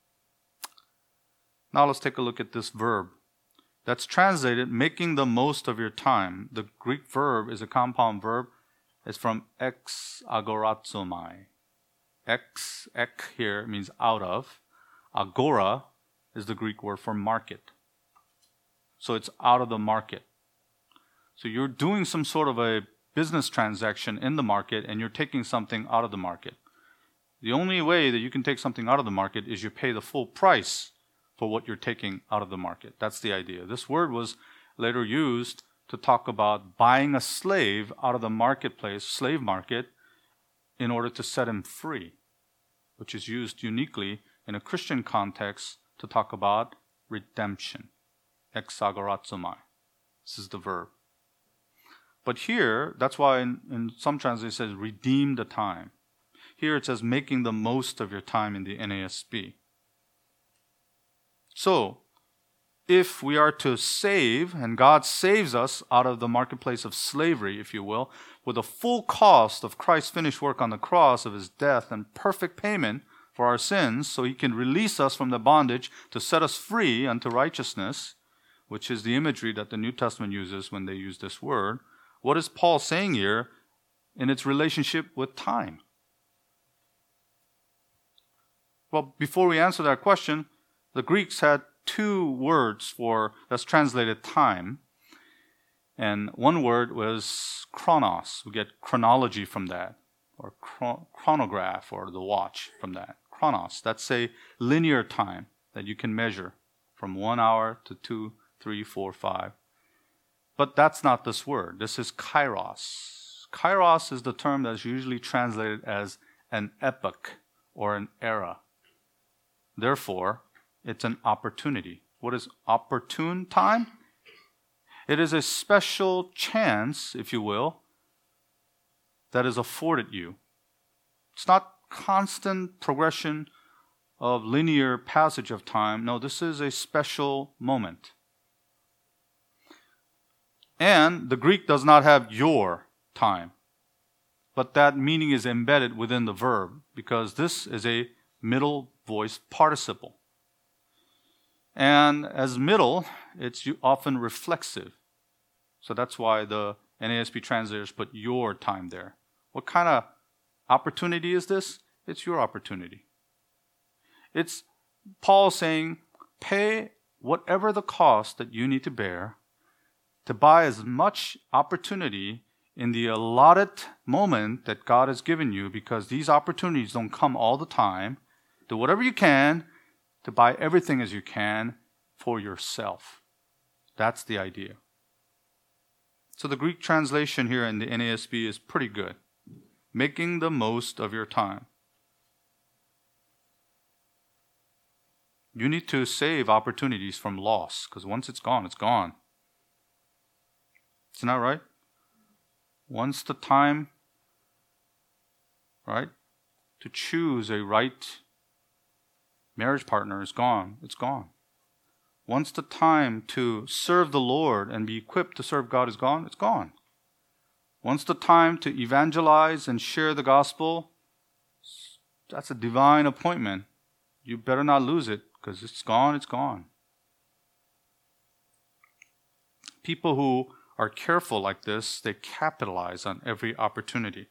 Speaker 1: Now let's take a look at this verb. That's translated, making the most of your time. The Greek verb is a compound verb. It's from ex agorazomai. Ek here means out of. Agora is the Greek word for market. So it's out of the market. So you're doing some sort of a business transaction in the market and you're taking something out of the market. The only way that you can take something out of the market is you pay the full price for what you're taking out of the market. That's the idea. This word was later used to talk about buying a slave out of the marketplace, slave market, in order to set him free, which is used uniquely in a Christian context to talk about redemption. Exagorazomai. This is the verb. But here, that's why in some translations it says redeem the time. Here it says making the most of your time in the NASB. So, if we are to save, and God saves us out of the marketplace of slavery, if you will, with the full cost of Christ's finished work on the cross of His death and perfect payment for our sins, so He can release us from the bondage to set us free unto righteousness, which is the imagery that the New Testament uses when they use this word. What is Paul saying here in its relationship with time? Well, before we answer that question, the Greeks had two words for that's translated time. And one word was chronos. We get chronology from that, or chronograph, or the watch from that. Chronos, that's a linear time that you can measure from 1 hour to 2, 3, 4, 5. But that's not this word. This is kairos. Kairos is the term that's usually translated as an epoch or an era. Therefore, it's an opportunity. What is opportune time? It is a special chance, if you will, that is afforded you. It's not constant progression of linear passage of time. No, this is a special moment. And the Greek does not have your time, but that meaning is embedded within the verb because this is a middle voice participle. And as middle, it's often reflexive. So that's why the NASB translators put your time there. What kind of opportunity is this? It's your opportunity. It's Paul saying, pay whatever the cost that you need to bear to buy as much opportunity in the allotted moment that God has given you, because these opportunities don't come all the time. Do whatever you can to buy everything as you can for yourself. That's the idea. So the Greek translation here in the NASB is pretty good. Making the most of your time. You need to save opportunities from loss, because once it's gone, it's gone. Isn't that right? Once the time, right, to choose a right marriage partner is gone, it's gone. Once the time to serve the Lord and be equipped to serve God is gone, it's gone. Once the time to evangelize and share the gospel, that's a divine appointment. You better not lose it, because it's gone, it's gone. People who are careful like this, they capitalize on every opportunity.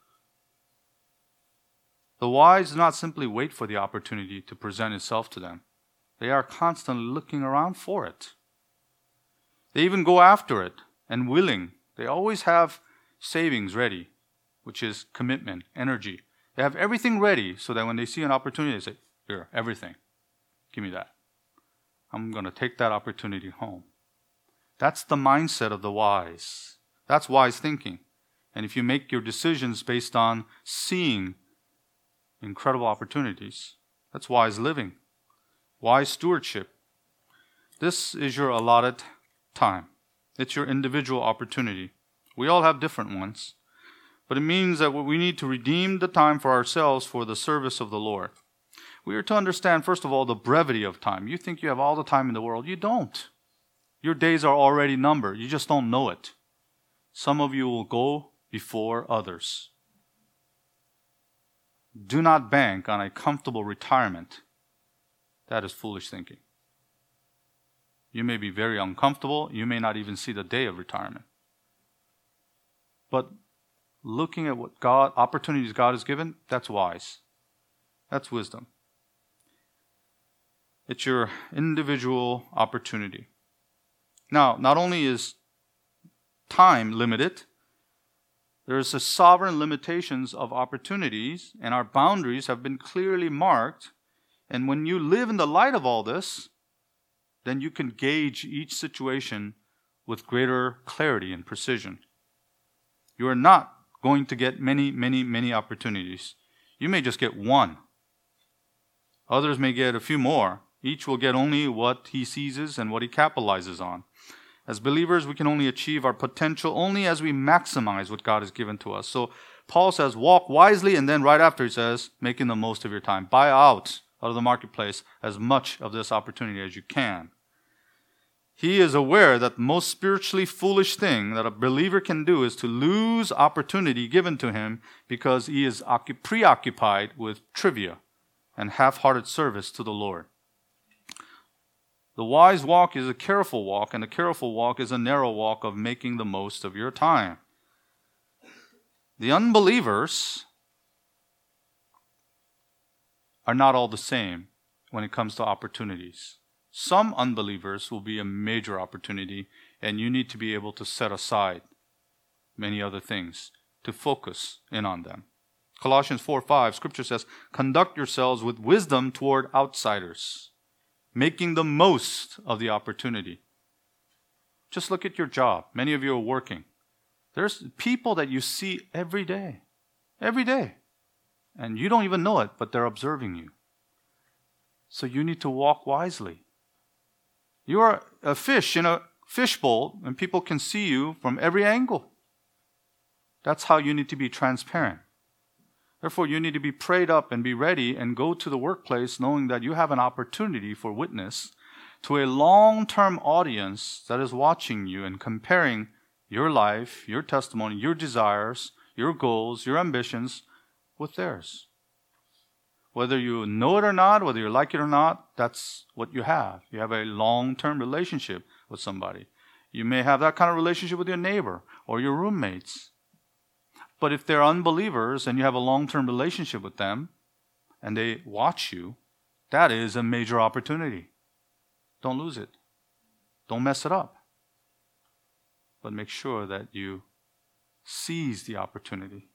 Speaker 1: The wise do not simply wait for the opportunity to present itself to them. They are constantly looking around for it. They even go after it and willing. They always have savings ready, which is commitment, energy. They have everything ready so that when they see an opportunity, they say, here, everything. Give me that. I'm going to take that opportunity home. That's the mindset of the wise. That's wise thinking. And if you make your decisions based on seeing incredible opportunities, that's wise living, wise stewardship. This is your allotted time. It's your individual opportunity. We all have different ones, but it means that we need to redeem the time for ourselves for the service of the Lord. We are to understand, first of all, the brevity of time. You think you have all the time in the world. You don't. Your days are already numbered. You just don't know it. Some of you will go before others. Do not bank on a comfortable retirement. That is foolish thinking. You may be very uncomfortable. You may not even see the day of retirement. But looking at what opportunities God has given, that's wise. That's wisdom. It's your individual opportunity. Now, not only is time limited, there's a sovereign limitations of opportunities, and our boundaries have been clearly marked. And when you live in the light of all this, then you can gauge each situation with greater clarity and precision. You are not going to get many opportunities. You may just get one. Others may get a few more. Each will get only what he seizes and what he capitalizes on. As believers, we can only achieve our potential only as we maximize what God has given to us. So Paul says, walk wisely, and then right after he says, making the most of your time. Buy out of the marketplace as much of this opportunity as you can. He is aware that the most spiritually foolish thing that a believer can do is to lose opportunity given to him because he is preoccupied with trivia and half-hearted service to the Lord. The wise walk is a careful walk, and the careful walk is a narrow walk of making the most of your time. The unbelievers are not all the same when it comes to opportunities. Some unbelievers will be a major opportunity, and you need to be able to set aside many other things to focus in on them. Colossians 4:5, Scripture says, conduct yourselves with wisdom toward outsiders, making the most of the opportunity. Just look at your job. Many of you are working. There's people that you see every day, and you don't even know it, but they're observing you. So you need to walk wisely. You are a fish in a fishbowl, and people can see you from every angle. That's how you need to be transparent. Therefore, you need to be prayed up and be ready and go to the workplace knowing that you have an opportunity for witness to a long-term audience that is watching you and comparing your life, your testimony, your desires, your goals, your ambitions with theirs. Whether you know it or not, whether you like it or not, that's what you have. You have a long-term relationship with somebody. You may have that kind of relationship with your neighbor or your roommates. But if they're unbelievers and you have a long-term relationship with them and they watch you, that is a major opportunity. Don't lose it. Don't mess it up. But make sure that you seize the opportunity.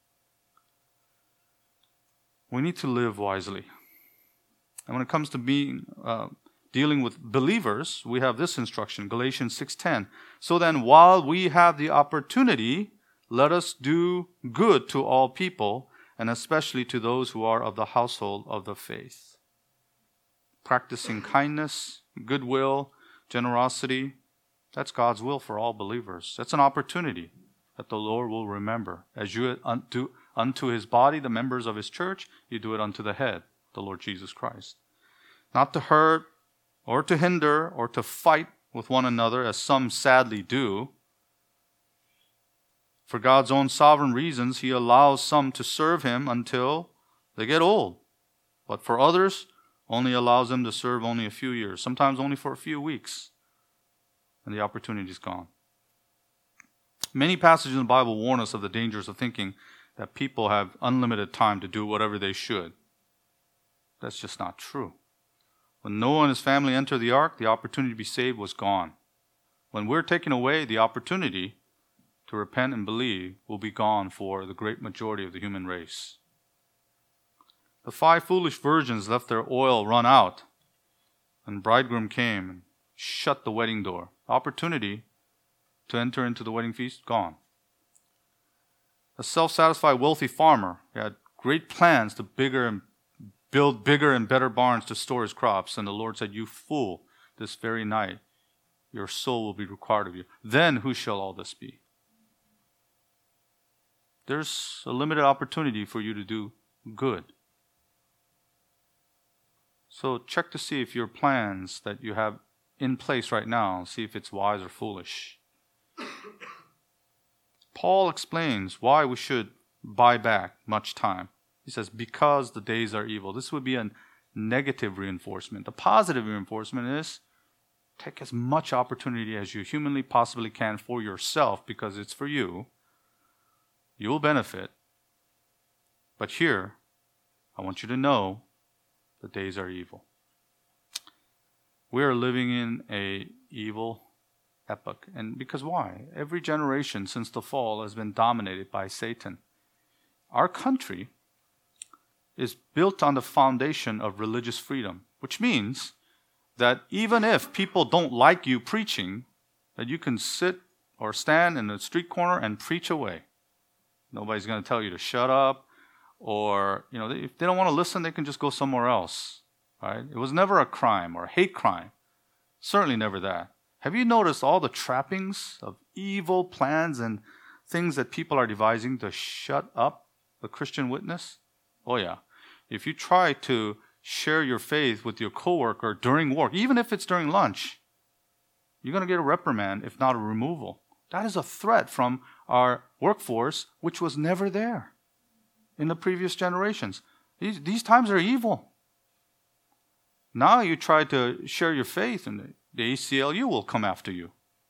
Speaker 1: We need to live wisely. And when it comes to dealing with believers, we have this instruction, Galatians 6:10. So then, while we have the opportunity, let us do good to all people, and especially to those who are of the household of the faith. Practicing kindness, goodwill, generosity, that's God's will for all believers. That's an opportunity that the Lord will remember. As you do unto his body, the members of his church, you do it unto the head, the Lord Jesus Christ. Not to hurt or to hinder or to fight with one another, as some sadly do. For God's own sovereign reasons, he allows some to serve him until they get old. But for others, only allows them to serve only a few years, sometimes only for a few weeks. And the opportunity is gone. Many passages in the Bible warn us of the dangers of thinking that people have unlimited time to do whatever they should. That's just not true. When Noah and his family entered the ark, the opportunity to be saved was gone. When we're taken away, the opportunity to repent and believe will be gone for the great majority of the human race. The 5 foolish virgins left their oil run out, and bridegroom came and shut the wedding door. Opportunity to enter into the wedding feast, gone. A self-satisfied wealthy farmer had great plans to build bigger and better barns to store his crops. And the Lord said, "You fool, this very night your soul will be required of you. Then who shall all this be?" There's a limited opportunity for you to do good. So check to see if your plans that you have in place right now, see if it's wise or foolish. Paul explains why we should buy back much time. He says, because the days are evil. This would be a negative reinforcement. The positive reinforcement is take as much opportunity as you humanly possibly can for yourself, because it's for you. You will benefit. But here, I want you to know the days are evil. We are living in an evil epoch. And because why? Every generation since the fall has been dominated by Satan. Our country is built on the foundation of religious freedom, which means that even if people don't like you preaching, that you can sit or stand in the street corner and preach away. Nobody's going to tell you to shut up, or if they don't want to listen, they can just go somewhere else. Right? It was never a crime or a hate crime. Certainly never that. Have you noticed all the trappings of evil plans and things that people are devising to shut up the Christian witness? Oh yeah. If you try to share your faith with your coworker during work, even if it's during lunch, you're going to get a reprimand, if not a removal. That is a threat from our workforce, which was never there in the previous generations. These times are evil. Now you try to share your faith, and the ACLU will come after you.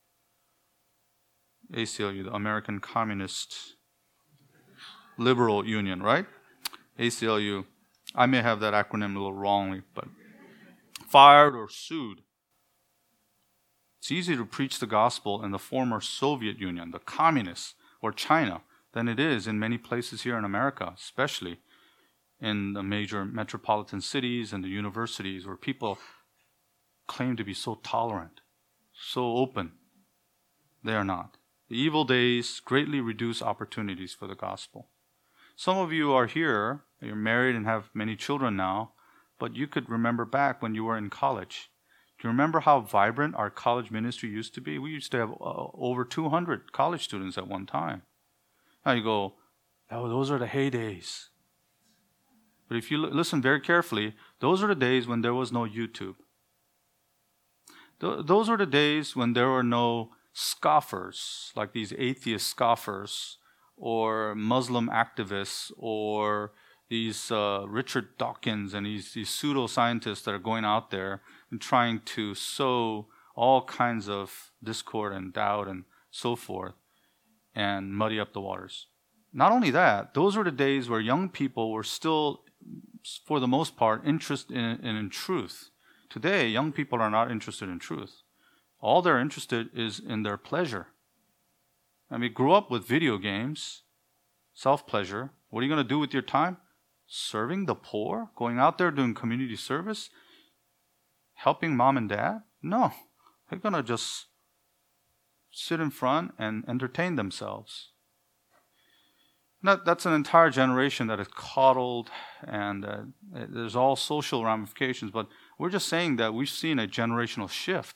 Speaker 1: ACLU, the American Communist Liberal Union, right? ACLU. I may have that acronym a little wrongly, but fired or sued. It's easier to preach the gospel in the former Soviet Union, the communists, or China, than it is in many places here in America, especially in the major metropolitan cities and the universities where people claim to be so tolerant, so open. They are not. The evil days greatly reduce opportunities for the gospel. Some of you are here, you're married and have many children now, but you could remember back when you were in college. Do you remember how vibrant our college ministry used to be? We used to have over 200 college students at one time. Now you go, oh, those are the heydays. But if you listen very carefully, those are the days when there was no YouTube. Those are the days when there were no scoffers, like these atheist scoffers or Muslim activists or these Richard Dawkins and these pseudoscientists that are going out there and trying to sow all kinds of discord and doubt and so forth and muddy up the waters. Not only that, those were the days where young people were still, for the most part, interested in truth. Today, young people are not interested in truth. All they're interested is in their pleasure. I mean, grew up with video games, self-pleasure. What are you going to do with your time? Serving the poor? Going out there doing community service? Helping mom and dad? No. They're going to just sit in front and entertain themselves. That's an entire generation that is coddled, and there's all social ramifications, but we're just saying that we've seen a generational shift.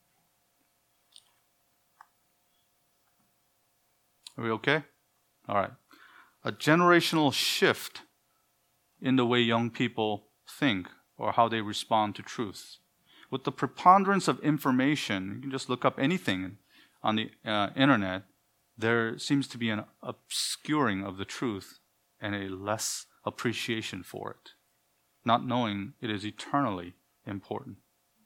Speaker 1: Are we okay? All right. A generational shift in the way young people think or how they respond to truth. With the preponderance of information, you can just look up anything on the internet, there seems to be an obscuring of the truth and a less appreciation for it, not knowing it is eternally important.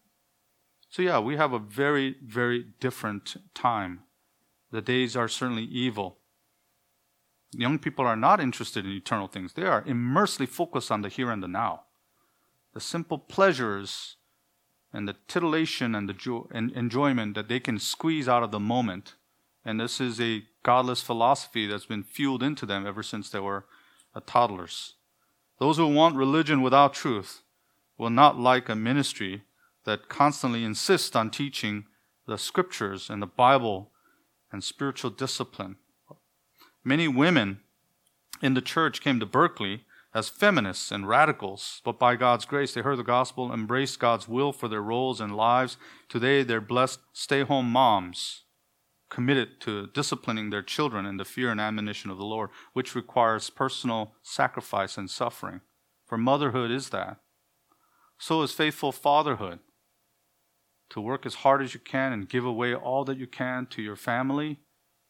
Speaker 1: So yeah, we have a very, very different time. The days are certainly evil. Young people are not interested in eternal things. They are immersely focused on the here and the now. The simple pleasures and the titillation and the enjoyment that they can squeeze out of the moment. And this is a godless philosophy that's been fueled into them ever since they were toddlers. Those who want religion without truth will not like a ministry that constantly insists on teaching the scriptures and the Bible and spiritual discipline. Many women in the church came to Berkeley as feminists and radicals, but by God's grace, they heard the gospel, embraced God's will for their roles and lives. Today, they're blessed stay-home moms, committed to disciplining their children in the fear and admonition of the Lord, which requires personal sacrifice and suffering. For motherhood is that. So is faithful fatherhood. To work as hard as you can and give away all that you can to your family,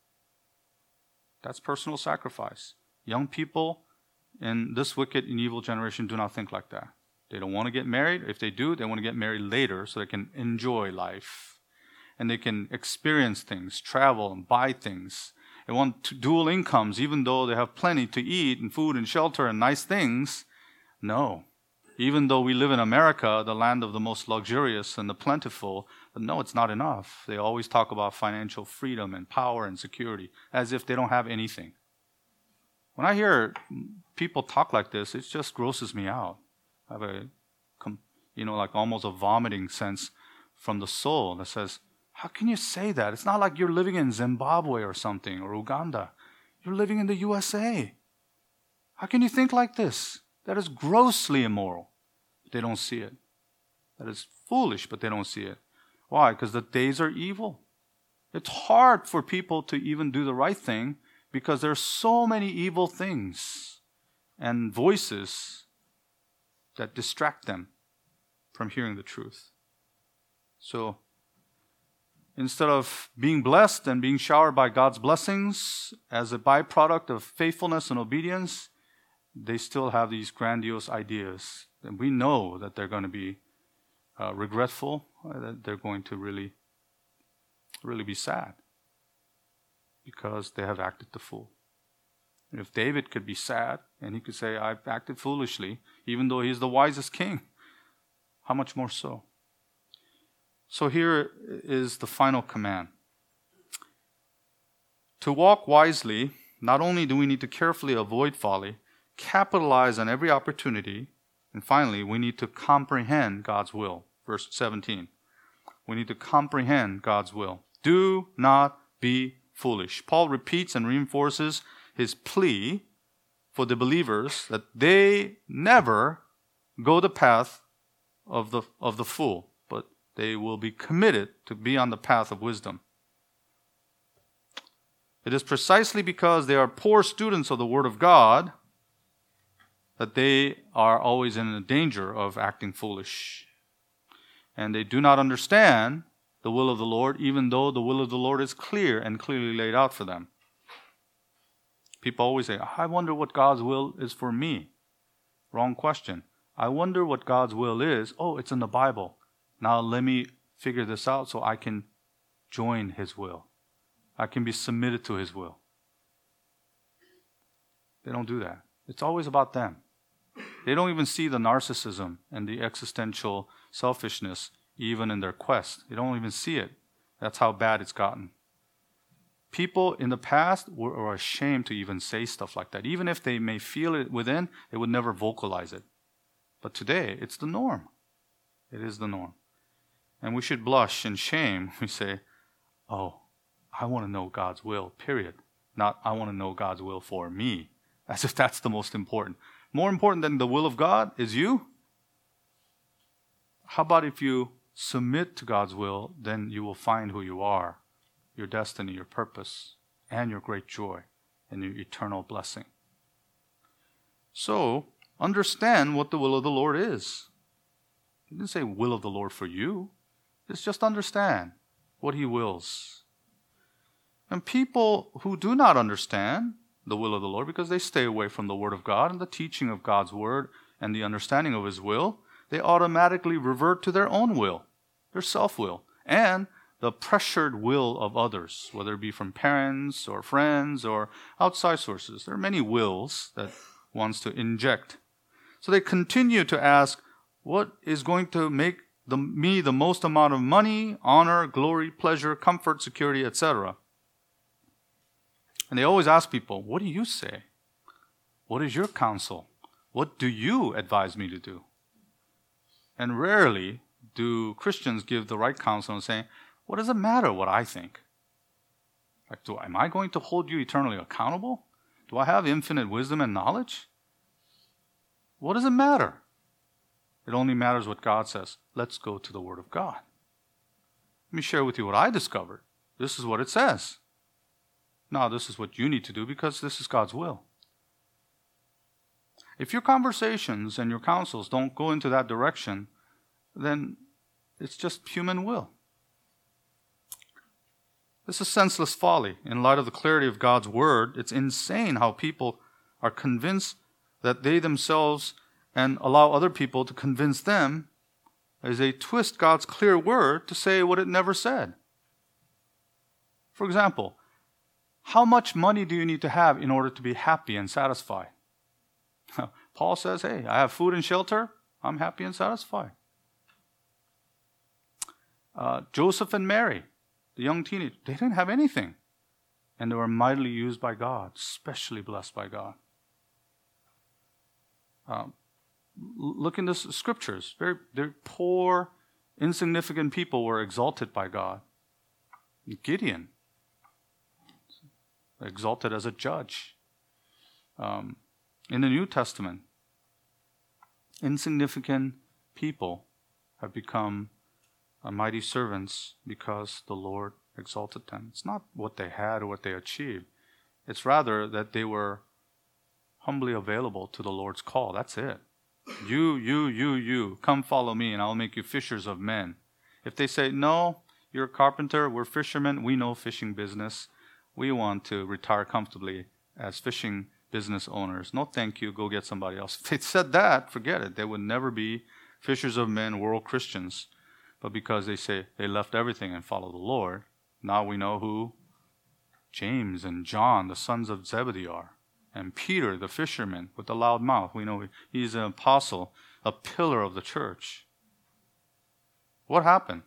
Speaker 1: that's personal sacrifice. Young people in this wicked and evil generation do not think like that. They don't want to get married. If they do, they want to get married later so they can enjoy life. And they can experience things, travel and buy things. They want dual incomes even though they have plenty to eat and food and shelter and nice things. No. Even though we live in America, the land of the most luxurious and the plentiful, but no, it's not enough. They always talk about financial freedom and power and security as if they don't have anything. When I hear people talk like this, it just grosses me out. I have a, like almost a vomiting sense from the soul that says, how can you say that? It's not like you're living in Zimbabwe or something, or Uganda. You're living in the USA. How can you think like this? That is grossly immoral. They don't see it. That is foolish, but they don't see it. Why? Because the days are evil. It's hard for people to even do the right thing because there are so many evil things and voices that distract them from hearing the truth. So instead of being blessed and being showered by God's blessings as a byproduct of faithfulness and obedience, they still have these grandiose ideas. And we know that they're going to be regretful, that they're going to really, really be sad because they have acted the fool. And if David could be sad and he could say, I've acted foolishly, even though he's the wisest king, how much more so? So here is the final command. To walk wisely, not only do we need to carefully avoid folly, capitalize on every opportunity, and finally, we need to comprehend God's will. Verse 17. We need to comprehend God's will. Do not be foolish. Paul repeats and reinforces his plea for the believers that they never go the path of the fool, but they will be committed to be on the path of wisdom. It is precisely because they are poor students of the Word of God that they are always in danger of acting foolish. And they do not understand the will of the Lord, even though the will of the Lord is clear and clearly laid out for them. People always say, I wonder what God's will is for me. Wrong question. I wonder what God's will is. Oh, it's in the Bible. Now let me figure this out so I can join His will. I can be submitted to His will. They don't do that. It's always about them. They don't even see the narcissism and the existential selfishness even in their quest. They don't even see it. That's how bad it's gotten. People in the past were ashamed to even say stuff like that. Even if they may feel it within, they would never vocalize it. But today, it's the norm. It is the norm. And we should blush in shame. We say, oh, I want to know God's will, period. Not, I want to know God's will for me. As if that's the most important. More important than the will of God is you. How about if you submit to God's will, then you will find who you are, your destiny, your purpose, and your great joy and your eternal blessing. So, understand what the will of the Lord is. He didn't say will of the Lord for you. It's just understand what He wills. And people who do not understand the will of the Lord, because they stay away from the Word of God and the teaching of God's Word and the understanding of His will, they automatically revert to their own will, their self-will, and the pressured will of others, whether it be from parents or friends or outside sources. There are many wills that wants to inject. So they continue to ask, what is going to make me the most amount of money, honor, glory, pleasure, comfort, security, etc.? And they always ask people, what do you say? What is your counsel? What do you advise me to do? And rarely do Christians give the right counsel and say, what does it matter what I think? Like, am I going to hold you eternally accountable? Do I have infinite wisdom and knowledge? What does it matter? It only matters what God says. Let's go to the Word of God. Let me share with you what I discovered. This is what it says. Now, this is what you need to do because this is God's will. If your conversations and your counsels don't go into that direction, then it's just human will. This is senseless folly. In light of the clarity of God's Word, it's insane how people are convinced that they themselves and allow other people to convince them as they twist God's clear Word to say what it never said. For example, how much money do you need to have in order to be happy and satisfied? Paul says, hey, I have food and shelter. I'm happy and satisfied. Joseph and Mary, the young teenager, they didn't have anything. And they were mightily used by God, especially blessed by God. Look in the scriptures. Very poor, insignificant people were exalted by God. Gideon, exalted as a judge. In the New Testament, insignificant people have become mighty servants because the Lord exalted them. It's not what they had or what they achieved. It's rather that they were humbly available to the Lord's call. That's it. You, come follow me and I'll make you fishers of men. If they say, no, you're a carpenter, we're fishermen, we know fishing business. We want to retire comfortably as fishing business owners. No, thank you. Go get somebody else. If they said that, forget it. They would never be fishers of men, world Christians. But because they say they left everything and followed the Lord, now we know who James and John, the sons of Zebedee, are. And Peter, the fisherman with the loud mouth. We know he's an apostle, a pillar of the church. What happened?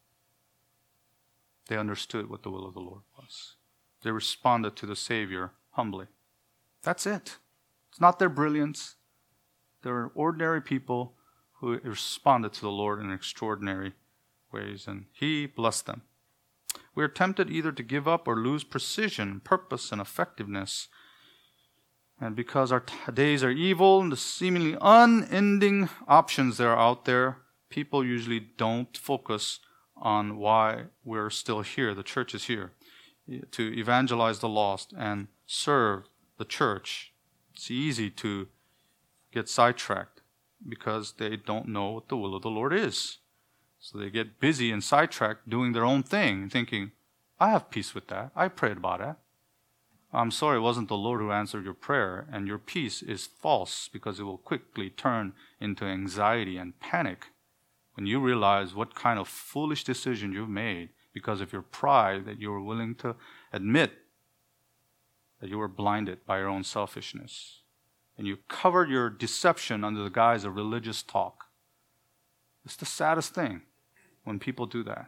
Speaker 1: They understood what the will of the Lord was. They responded to the Savior humbly. That's it. It's not their brilliance. They're ordinary people who responded to the Lord in extraordinary ways, and He blessed them. We are tempted either to give up or lose precision, purpose, and effectiveness. And because our days are evil and the seemingly unending options that are out there, people usually don't focus on why we're still here. The church is here to evangelize the lost and serve the church. It's easy to get sidetracked because they don't know what the will of the Lord is. So they get busy and sidetracked doing their own thing, thinking, I have peace with that. I prayed about it. I'm sorry, it wasn't the Lord who answered your prayer, and your peace is false because it will quickly turn into anxiety and panic when you realize what kind of foolish decision you've made because of your pride that you were willing to admit that you were blinded by your own selfishness. And you covered your deception under the guise of religious talk. It's the saddest thing when people do that.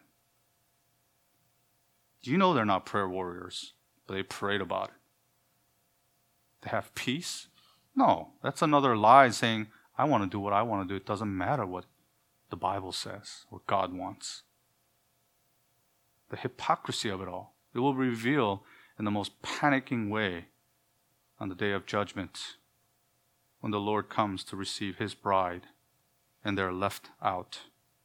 Speaker 1: Do you know they're not prayer warriors, but they prayed about it? They have peace? No, that's another lie saying, I want to do what I want to do. It doesn't matter what the Bible says, what God wants. The hypocrisy of it all. It will reveal in the most panicking way on the day of judgment when the Lord comes to receive his bride and they're left out.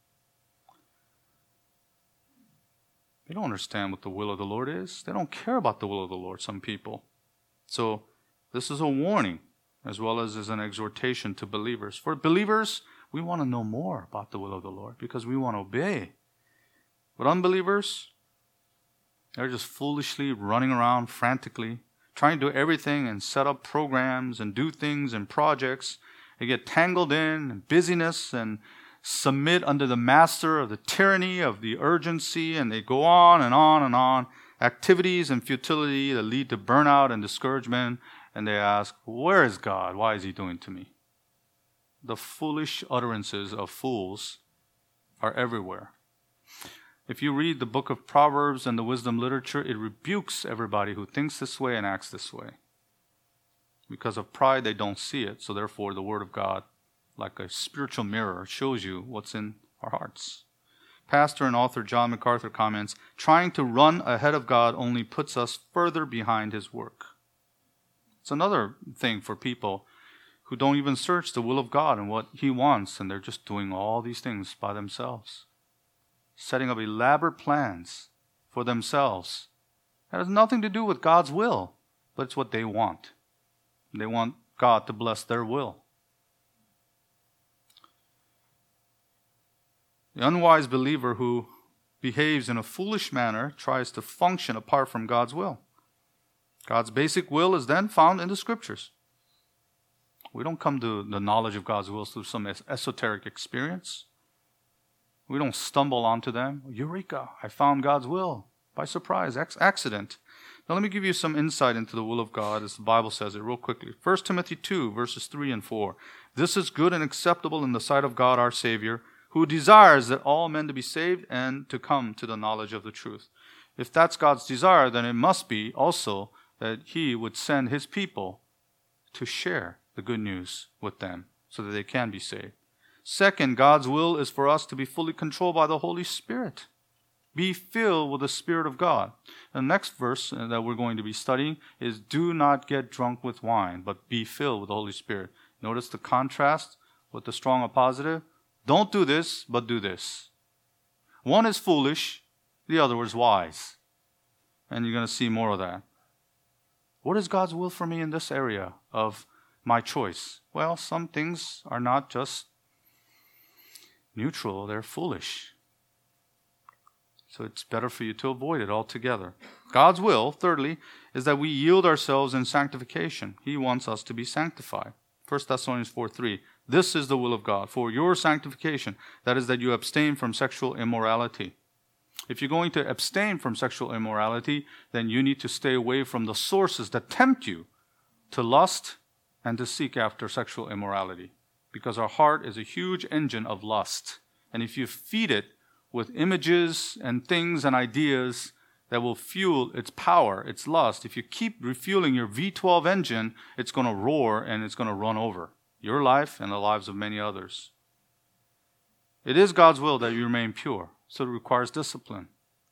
Speaker 1: They don't understand what the will of the Lord is. They don't care about the will of the Lord, some people. So this is a warning as well as an exhortation to believers. For believers, we want to know more about the will of the Lord because we want to obey. But unbelievers, they're just foolishly running around frantically, trying to do everything and set up programs and do things and projects. They get tangled in busyness and submit under the master of the tyranny of the urgency, and they go on and on and on. Activities and futility that lead to burnout and discouragement, and they ask, where is God? Why is he doing to me? The foolish utterances of fools are everywhere. If you read the book of Proverbs and the wisdom literature, it rebukes everybody who thinks this way and acts this way. Because of pride, they don't see it. So therefore, the Word of God, like a spiritual mirror, shows you what's in our hearts. Pastor and author John MacArthur comments, trying to run ahead of God only puts us further behind his work. It's another thing for people who don't even search the will of God and what he wants, and they're just doing all these things by themselves. Setting up elaborate plans for themselves. That has nothing to do with God's will, but it's what they want. They want God to bless their will. The unwise believer who behaves in a foolish manner tries to function apart from God's will. God's basic will is then found in the Scriptures. We don't come to the knowledge of God's will through some esoteric experience. We don't stumble onto them. Eureka, I found God's will by surprise, accident. Now let me give you some insight into the will of God as the Bible says it real quickly. 1 Timothy 2, verses 3 and 4. This is good and acceptable in the sight of God our Savior, who desires that all men to be saved and to come to the knowledge of the truth. If that's God's desire, then it must be also that he would send his people to share the good news with them so that they can be saved. Second, God's will is for us to be fully controlled by the Holy Spirit. Be filled with the Spirit of God. The next verse that we're going to be studying is, do not get drunk with wine, but be filled with the Holy Spirit. Notice the contrast with the strong oppositive. Don't do this, but do this. One is foolish, the other is wise. And you're going to see more of that. What is God's will for me in this area of my choice? Well, some things are not just neutral, they're foolish. So it's better for you to avoid it altogether. God's will, thirdly, is that we yield ourselves in sanctification. He wants us to be sanctified. 1 Thessalonians 4:3. This is the will of God for your sanctification. That is, that you abstain from sexual immorality. If you're going to abstain from sexual immorality, then you need to stay away from the sources that tempt you to lust and to seek after sexual immorality. Because our heart is a huge engine of lust. And if you feed it with images and things and ideas that will fuel its power, its lust, if you keep refueling your V12 engine, it's going to roar and it's going to run over your life and the lives of many others. It is God's will that you remain pure, so it requires discipline.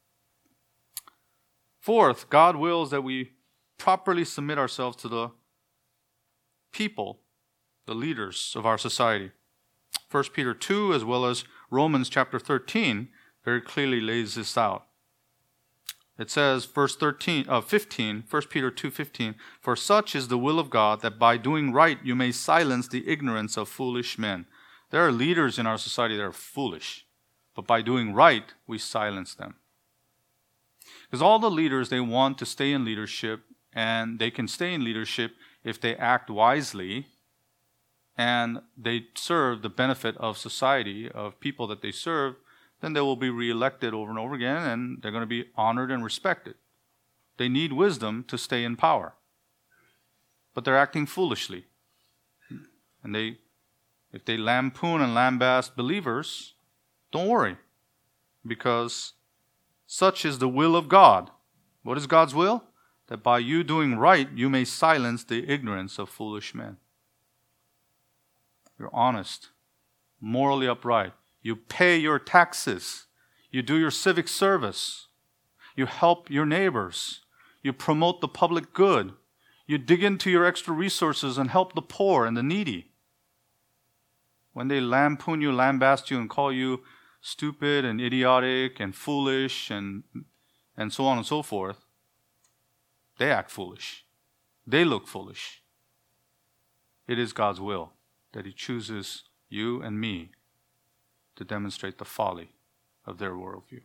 Speaker 1: Fourth, God wills that we properly submit ourselves to the people, the leaders of our society. 1 Peter 2, as well as Romans chapter 13, very clearly lays this out. It says, verse 15, 1 Peter 2:15, for such is the will of God, that by doing right you may silence the ignorance of foolish men. There are leaders in our society that are foolish, but by doing right, we silence them. Because all the leaders, they want to stay in leadership and they can stay in leadership if they act wisely and they serve the benefit of society, of people that they serve, then they will be reelected over and over again, and they're going to be honored and respected. They need wisdom to stay in power. But they're acting foolishly. And if they lampoon and lambaste believers, don't worry, because such is the will of God. What is God's will? That by you doing right, you may silence the ignorance of foolish men. You're honest, morally upright. You pay your taxes. You do your civic service. You help your neighbors. You promote the public good. You dig into your extra resources and help the poor and the needy. When they lampoon you, lambaste you, and call you stupid and idiotic and foolish and so on and so forth, they act foolish. They look foolish. It is God's will that He chooses you and me to demonstrate the folly of their worldview.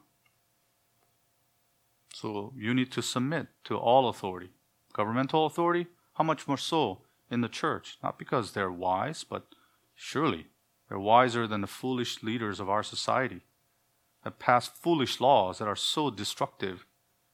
Speaker 1: So you need to submit to all authority. Governmental authority, how much more so in the church? Not because they're wise, but surely they're wiser than the foolish leaders of our society that pass foolish laws that are so destructive.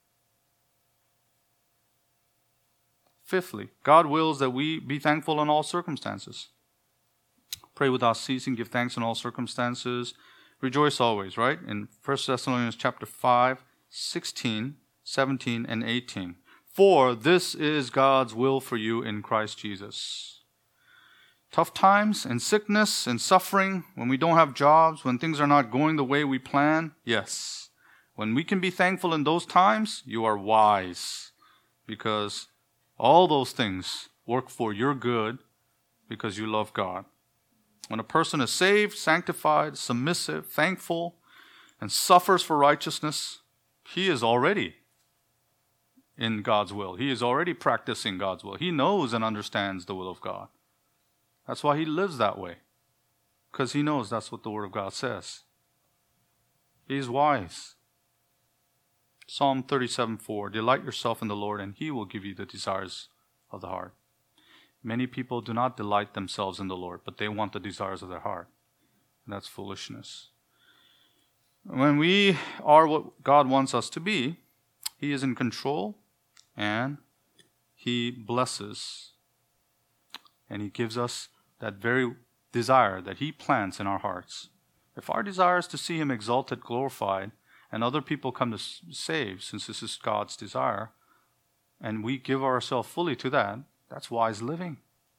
Speaker 1: Fifthly, God wills that we be thankful in all circumstances. Pray without ceasing, give thanks in all circumstances. Rejoice always, right? In 1 Thessalonians chapter 5, 16, 17, and 18. For this is God's will for you in Christ Jesus. Tough times and sickness and suffering, when we don't have jobs, when things are not going the way we plan, yes. When we can be thankful in those times, you are wise, because all those things work for your good because you love God. When a person is saved, sanctified, submissive, thankful, and suffers for righteousness, he is already in God's will. He is already practicing God's will. He knows and understands the will of God. That's why he lives that way, because he knows that's what the Word of God says. He is wise. Psalm 37:4, delight yourself in the Lord, and He will give you the desires of the heart. Many people do not delight themselves in the Lord, but they want the desires of their heart. And that's foolishness. When we are what God wants us to be, He is in control, and He blesses, and He gives us that very desire that He plants in our hearts. If our desire is to see Him exalted, glorified, and other people come to save, since this is God's desire, and we give ourselves fully to that, that's wise living.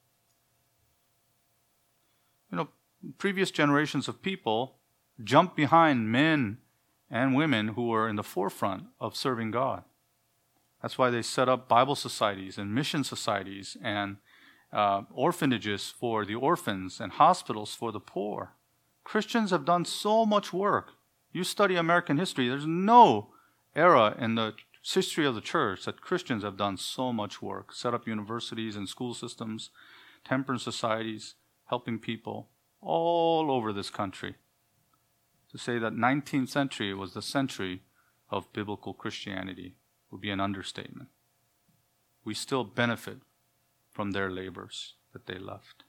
Speaker 1: You know, previous generations of people jumped behind men and women who were in the forefront of serving God. That's why they set up Bible societies and mission societies and orphanages for the orphans and hospitals for the poor. Christians have done so much work. You study American history, there's no era in the history of the church that Christians have done so much work. Set up universities and school systems, temperance societies, helping people all over this country. To say that 19th century was the century of biblical Christianity would be an understatement. We still benefit from their labors that they left.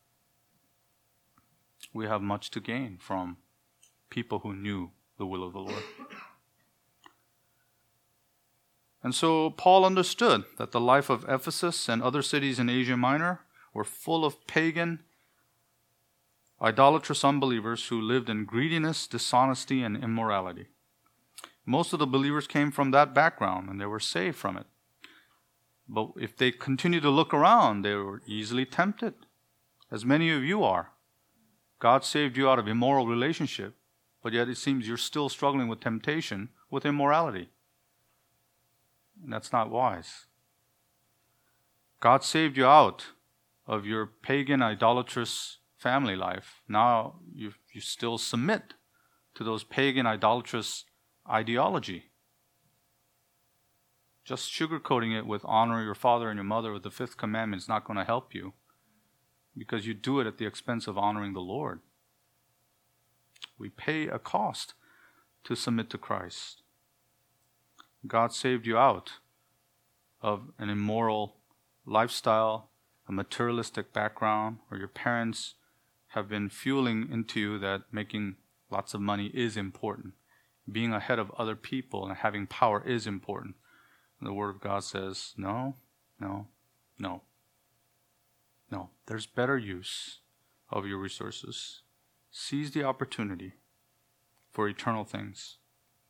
Speaker 1: We have much to gain from people who knew the will of the Lord. And so Paul understood that the life of Ephesus and other cities in Asia Minor were full of pagan, idolatrous unbelievers who lived in greediness, dishonesty, and immorality. Most of the believers came from that background, and they were saved from it. But if they continued to look around, they were easily tempted, as many of you are. God saved you out of immoral relationship, but yet it seems you're still struggling with temptation, with immorality. And that's not wise. God saved you out of your pagan, idolatrous family life. Now you still submit to those pagan, idolatrous ideology. Just sugarcoating it with honor your father and your mother with the fifth commandment is not going to help you, because you do it at the expense of honoring the Lord. We pay a cost to submit to Christ. God saved you out of an immoral lifestyle, a materialistic background, or your parents have been fueling into you that making lots of money is important. Being ahead of other people and having power is important. And the Word of God says, no. There's better use of your resources. Seize the opportunity for eternal things.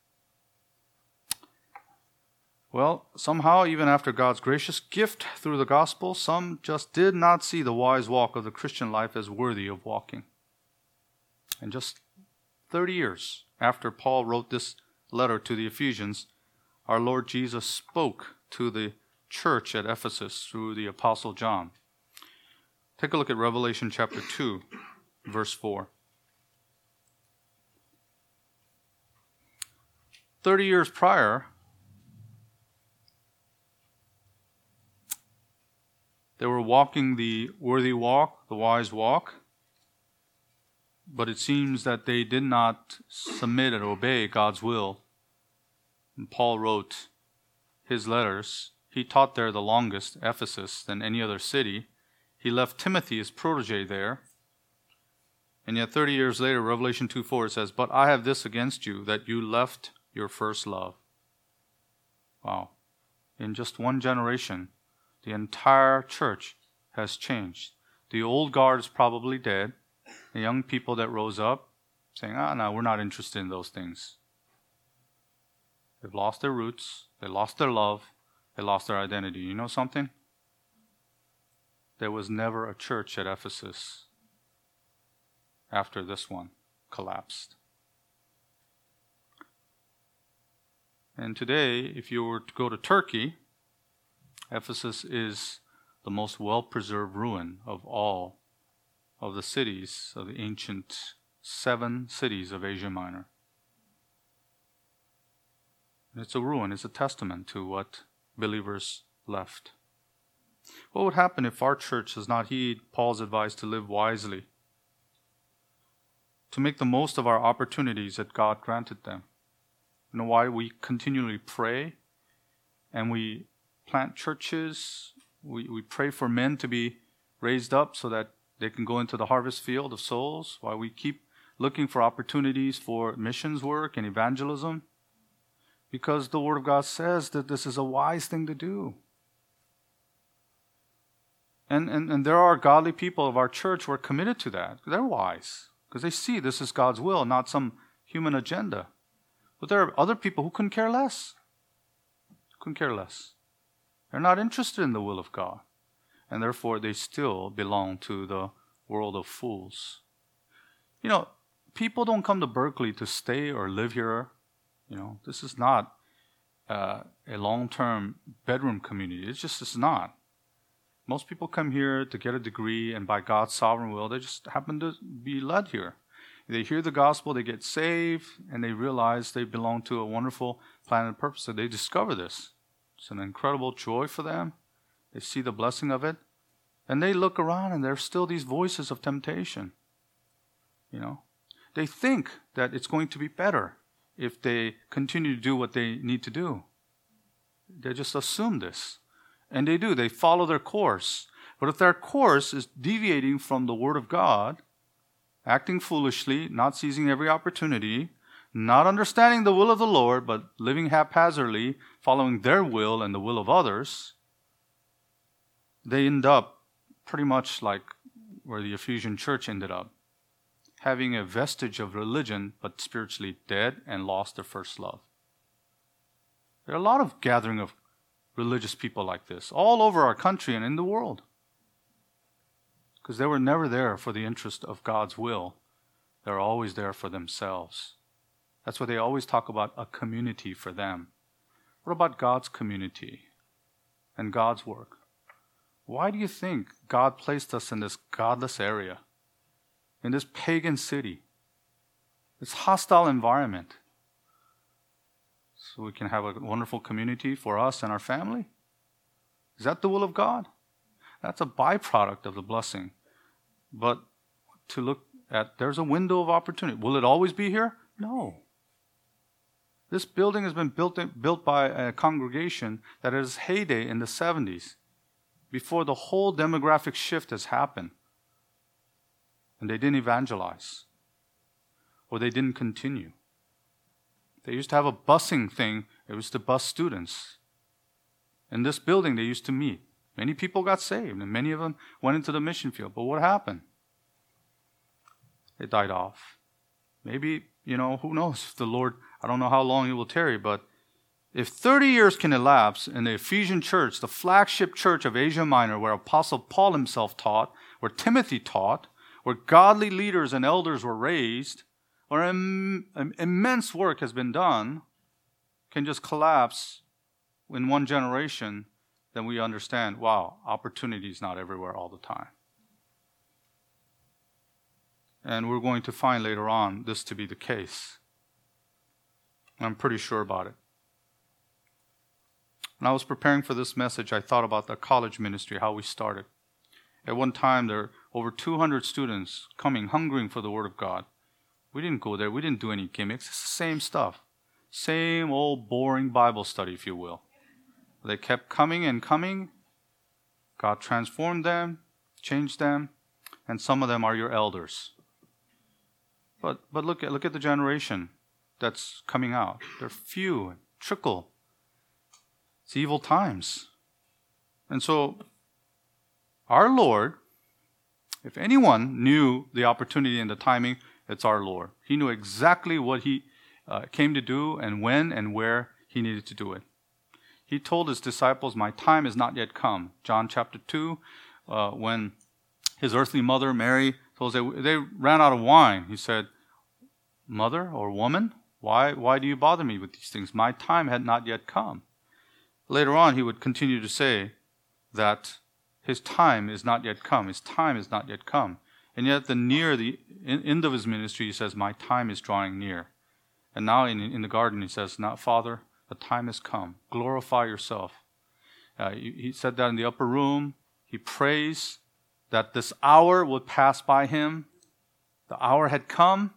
Speaker 1: Well, somehow, even after God's gracious gift through the gospel, some just did not see the wise walk of the Christian life as worthy of walking. And just 30 years after Paul wrote this letter to the Ephesians, our Lord Jesus spoke to the church at Ephesus through the Apostle John. Take a look at Revelation chapter 2, verse 4. 30 years prior, they were walking the worthy walk, the wise walk, but it seems that they did not submit and obey God's will. And Paul wrote his letters. He taught there the longest, Ephesus, than any other city. He left Timothy, his protege, there. And yet 30 years later, Revelation 2:4 says, "But I have this against you, that you left your first love." Wow. In just one generation, the entire church has changed. The old guard is probably dead. The young people that rose up saying, no, we're not interested in those things. They've lost their roots. They lost their love. They lost their identity. You know something? There was never a church at Ephesus after this one collapsed. And today, if you were to go to Turkey, Ephesus is the most well-preserved ruin of all of the cities of the ancient 7 cities of Asia Minor. It's a ruin. It's a testament to what believers left. What would happen if our church does not heed Paul's advice to live wisely, to make the most of our opportunities that God granted them? You know why we continually pray and we plant churches? We pray for men to be raised up so that they can go into the harvest field of souls. Why we keep looking for opportunities for missions work and evangelism? Because the Word of God says that this is a wise thing to do. And there are godly people of our church who are committed to that. They're wise because they see this is God's will, not some human agenda. But there are other people who couldn't care less. They're not interested in the will of God. And therefore, they still belong to the world of fools. You know, people don't come to Berkeley to stay or live here. You know, this is not a long-term bedroom community. It's not. Most people come here to get a degree, and by God's sovereign will, they just happen to be led here. They hear the gospel, they get saved, and they realize they belong to a wonderful plan and purpose. So they discover this. It's an incredible joy for them. They see the blessing of it. And they look around, and there's still these voices of temptation. You know, they think that it's going to be better if they continue to do what they need to do. They just assume this. And they do. They follow their course. But if their course is deviating from the Word of God, acting foolishly, not seizing every opportunity, not understanding the will of the Lord, but living haphazardly, following their will and the will of others, they end up pretty much like where the Ephesian church ended up, having a vestige of religion, but spiritually dead and lost their first love. There are a lot of gathering of religious people like this all over our country and in the world, because they were never there for the interest of God's will. They're always there for themselves. That's why they always talk about a community for them. What about God's community and God's work? Why do you think God placed us in this godless area, in this pagan city, this hostile environment, so we can have a wonderful community for us and our family? Is that the will of God? That's a byproduct of the blessing. But to look at, there's a window of opportunity. Will it always be here? No. This building has been built by a congregation that had its heyday in the 70s, before the whole demographic shift has happened. And they didn't evangelize, or they didn't continue. They used to have a busing thing. It was to bus students. In this building, they used to meet. Many people got saved, and many of them went into the mission field. But what happened? It died off. Maybe, who knows if the Lord, I don't know how long He will tarry, but if 30 years can elapse in the Ephesian church, the flagship church of Asia Minor, where Apostle Paul himself taught, where Timothy taught, where godly leaders and elders were raised, where immense work has been done, can just collapse in one generation, then we understand, wow, opportunity is not everywhere all the time. And we're going to find later on this to be the case. I'm pretty sure about it. When I was preparing for this message, I thought about the college ministry, how we started. At one time, there were over 200 students coming, hungering for the Word of God. We didn't go there. We didn't do any gimmicks. It's the same stuff. Same old boring Bible study, if you will. They kept coming and coming. God transformed them, changed them, and some of them are your elders. But look at the generation that's coming out. They're few, trickle. It's evil times. And so, our Lord, if anyone knew the opportunity and the timing, it's our Lord. He knew exactly what He came to do and when and where He needed to do it. He told His disciples, my time is not yet come. John chapter 2, when His earthly mother, Mary, told them they ran out of wine. He said, mother or woman, why do you bother me with these things? My time had not yet come. Later on, He would continue to say that His time is not yet come. His time is not yet come. And yet, the end of His ministry, He says, my time is drawing near. And now in the garden, He says, now, Father, the time has come. Glorify yourself. He said that in the upper room. He prays that this hour would pass by Him. The hour had come,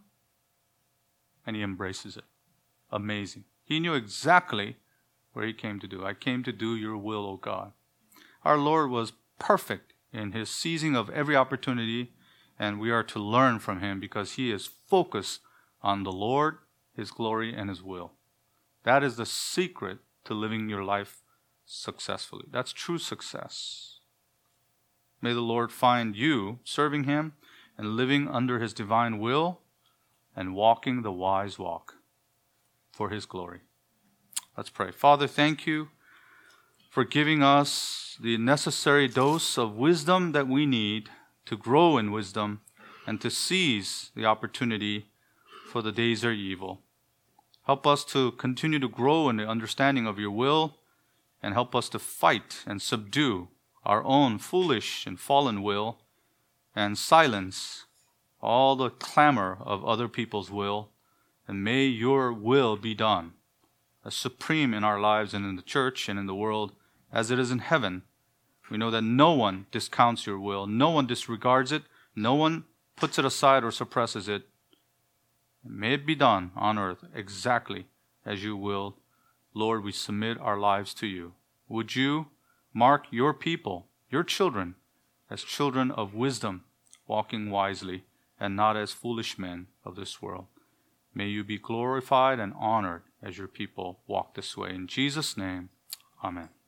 Speaker 1: and He embraces it. Amazing. He knew exactly what He came to do. I came to do your will, O God. Our Lord was perfect in His seizing of every opportunity, and we are to learn from Him because He is focused on the Lord, His glory, and His will. That is the secret to living your life successfully. That's true success. May the Lord find you serving Him and living under His divine will and walking the wise walk for His glory. Let's pray. Father, thank You for giving us the necessary dose of wisdom that we need to grow in wisdom and to seize the opportunity, for the days are evil. Help us to continue to grow in the understanding of Your will, and help us to fight and subdue our own foolish and fallen will and silence all the clamor of other people's will. And may Your will be done as supreme in our lives and in the church and in the world as it is in heaven. We know that no one discounts Your will. No one disregards it. No one puts it aside or suppresses it. May it be done on earth exactly as You will. Lord, we submit our lives to You. Would You mark Your people, Your children, as children of wisdom, walking wisely, and not as foolish men of this world. May You be glorified and honored as Your people walk this way. In Jesus' name, amen.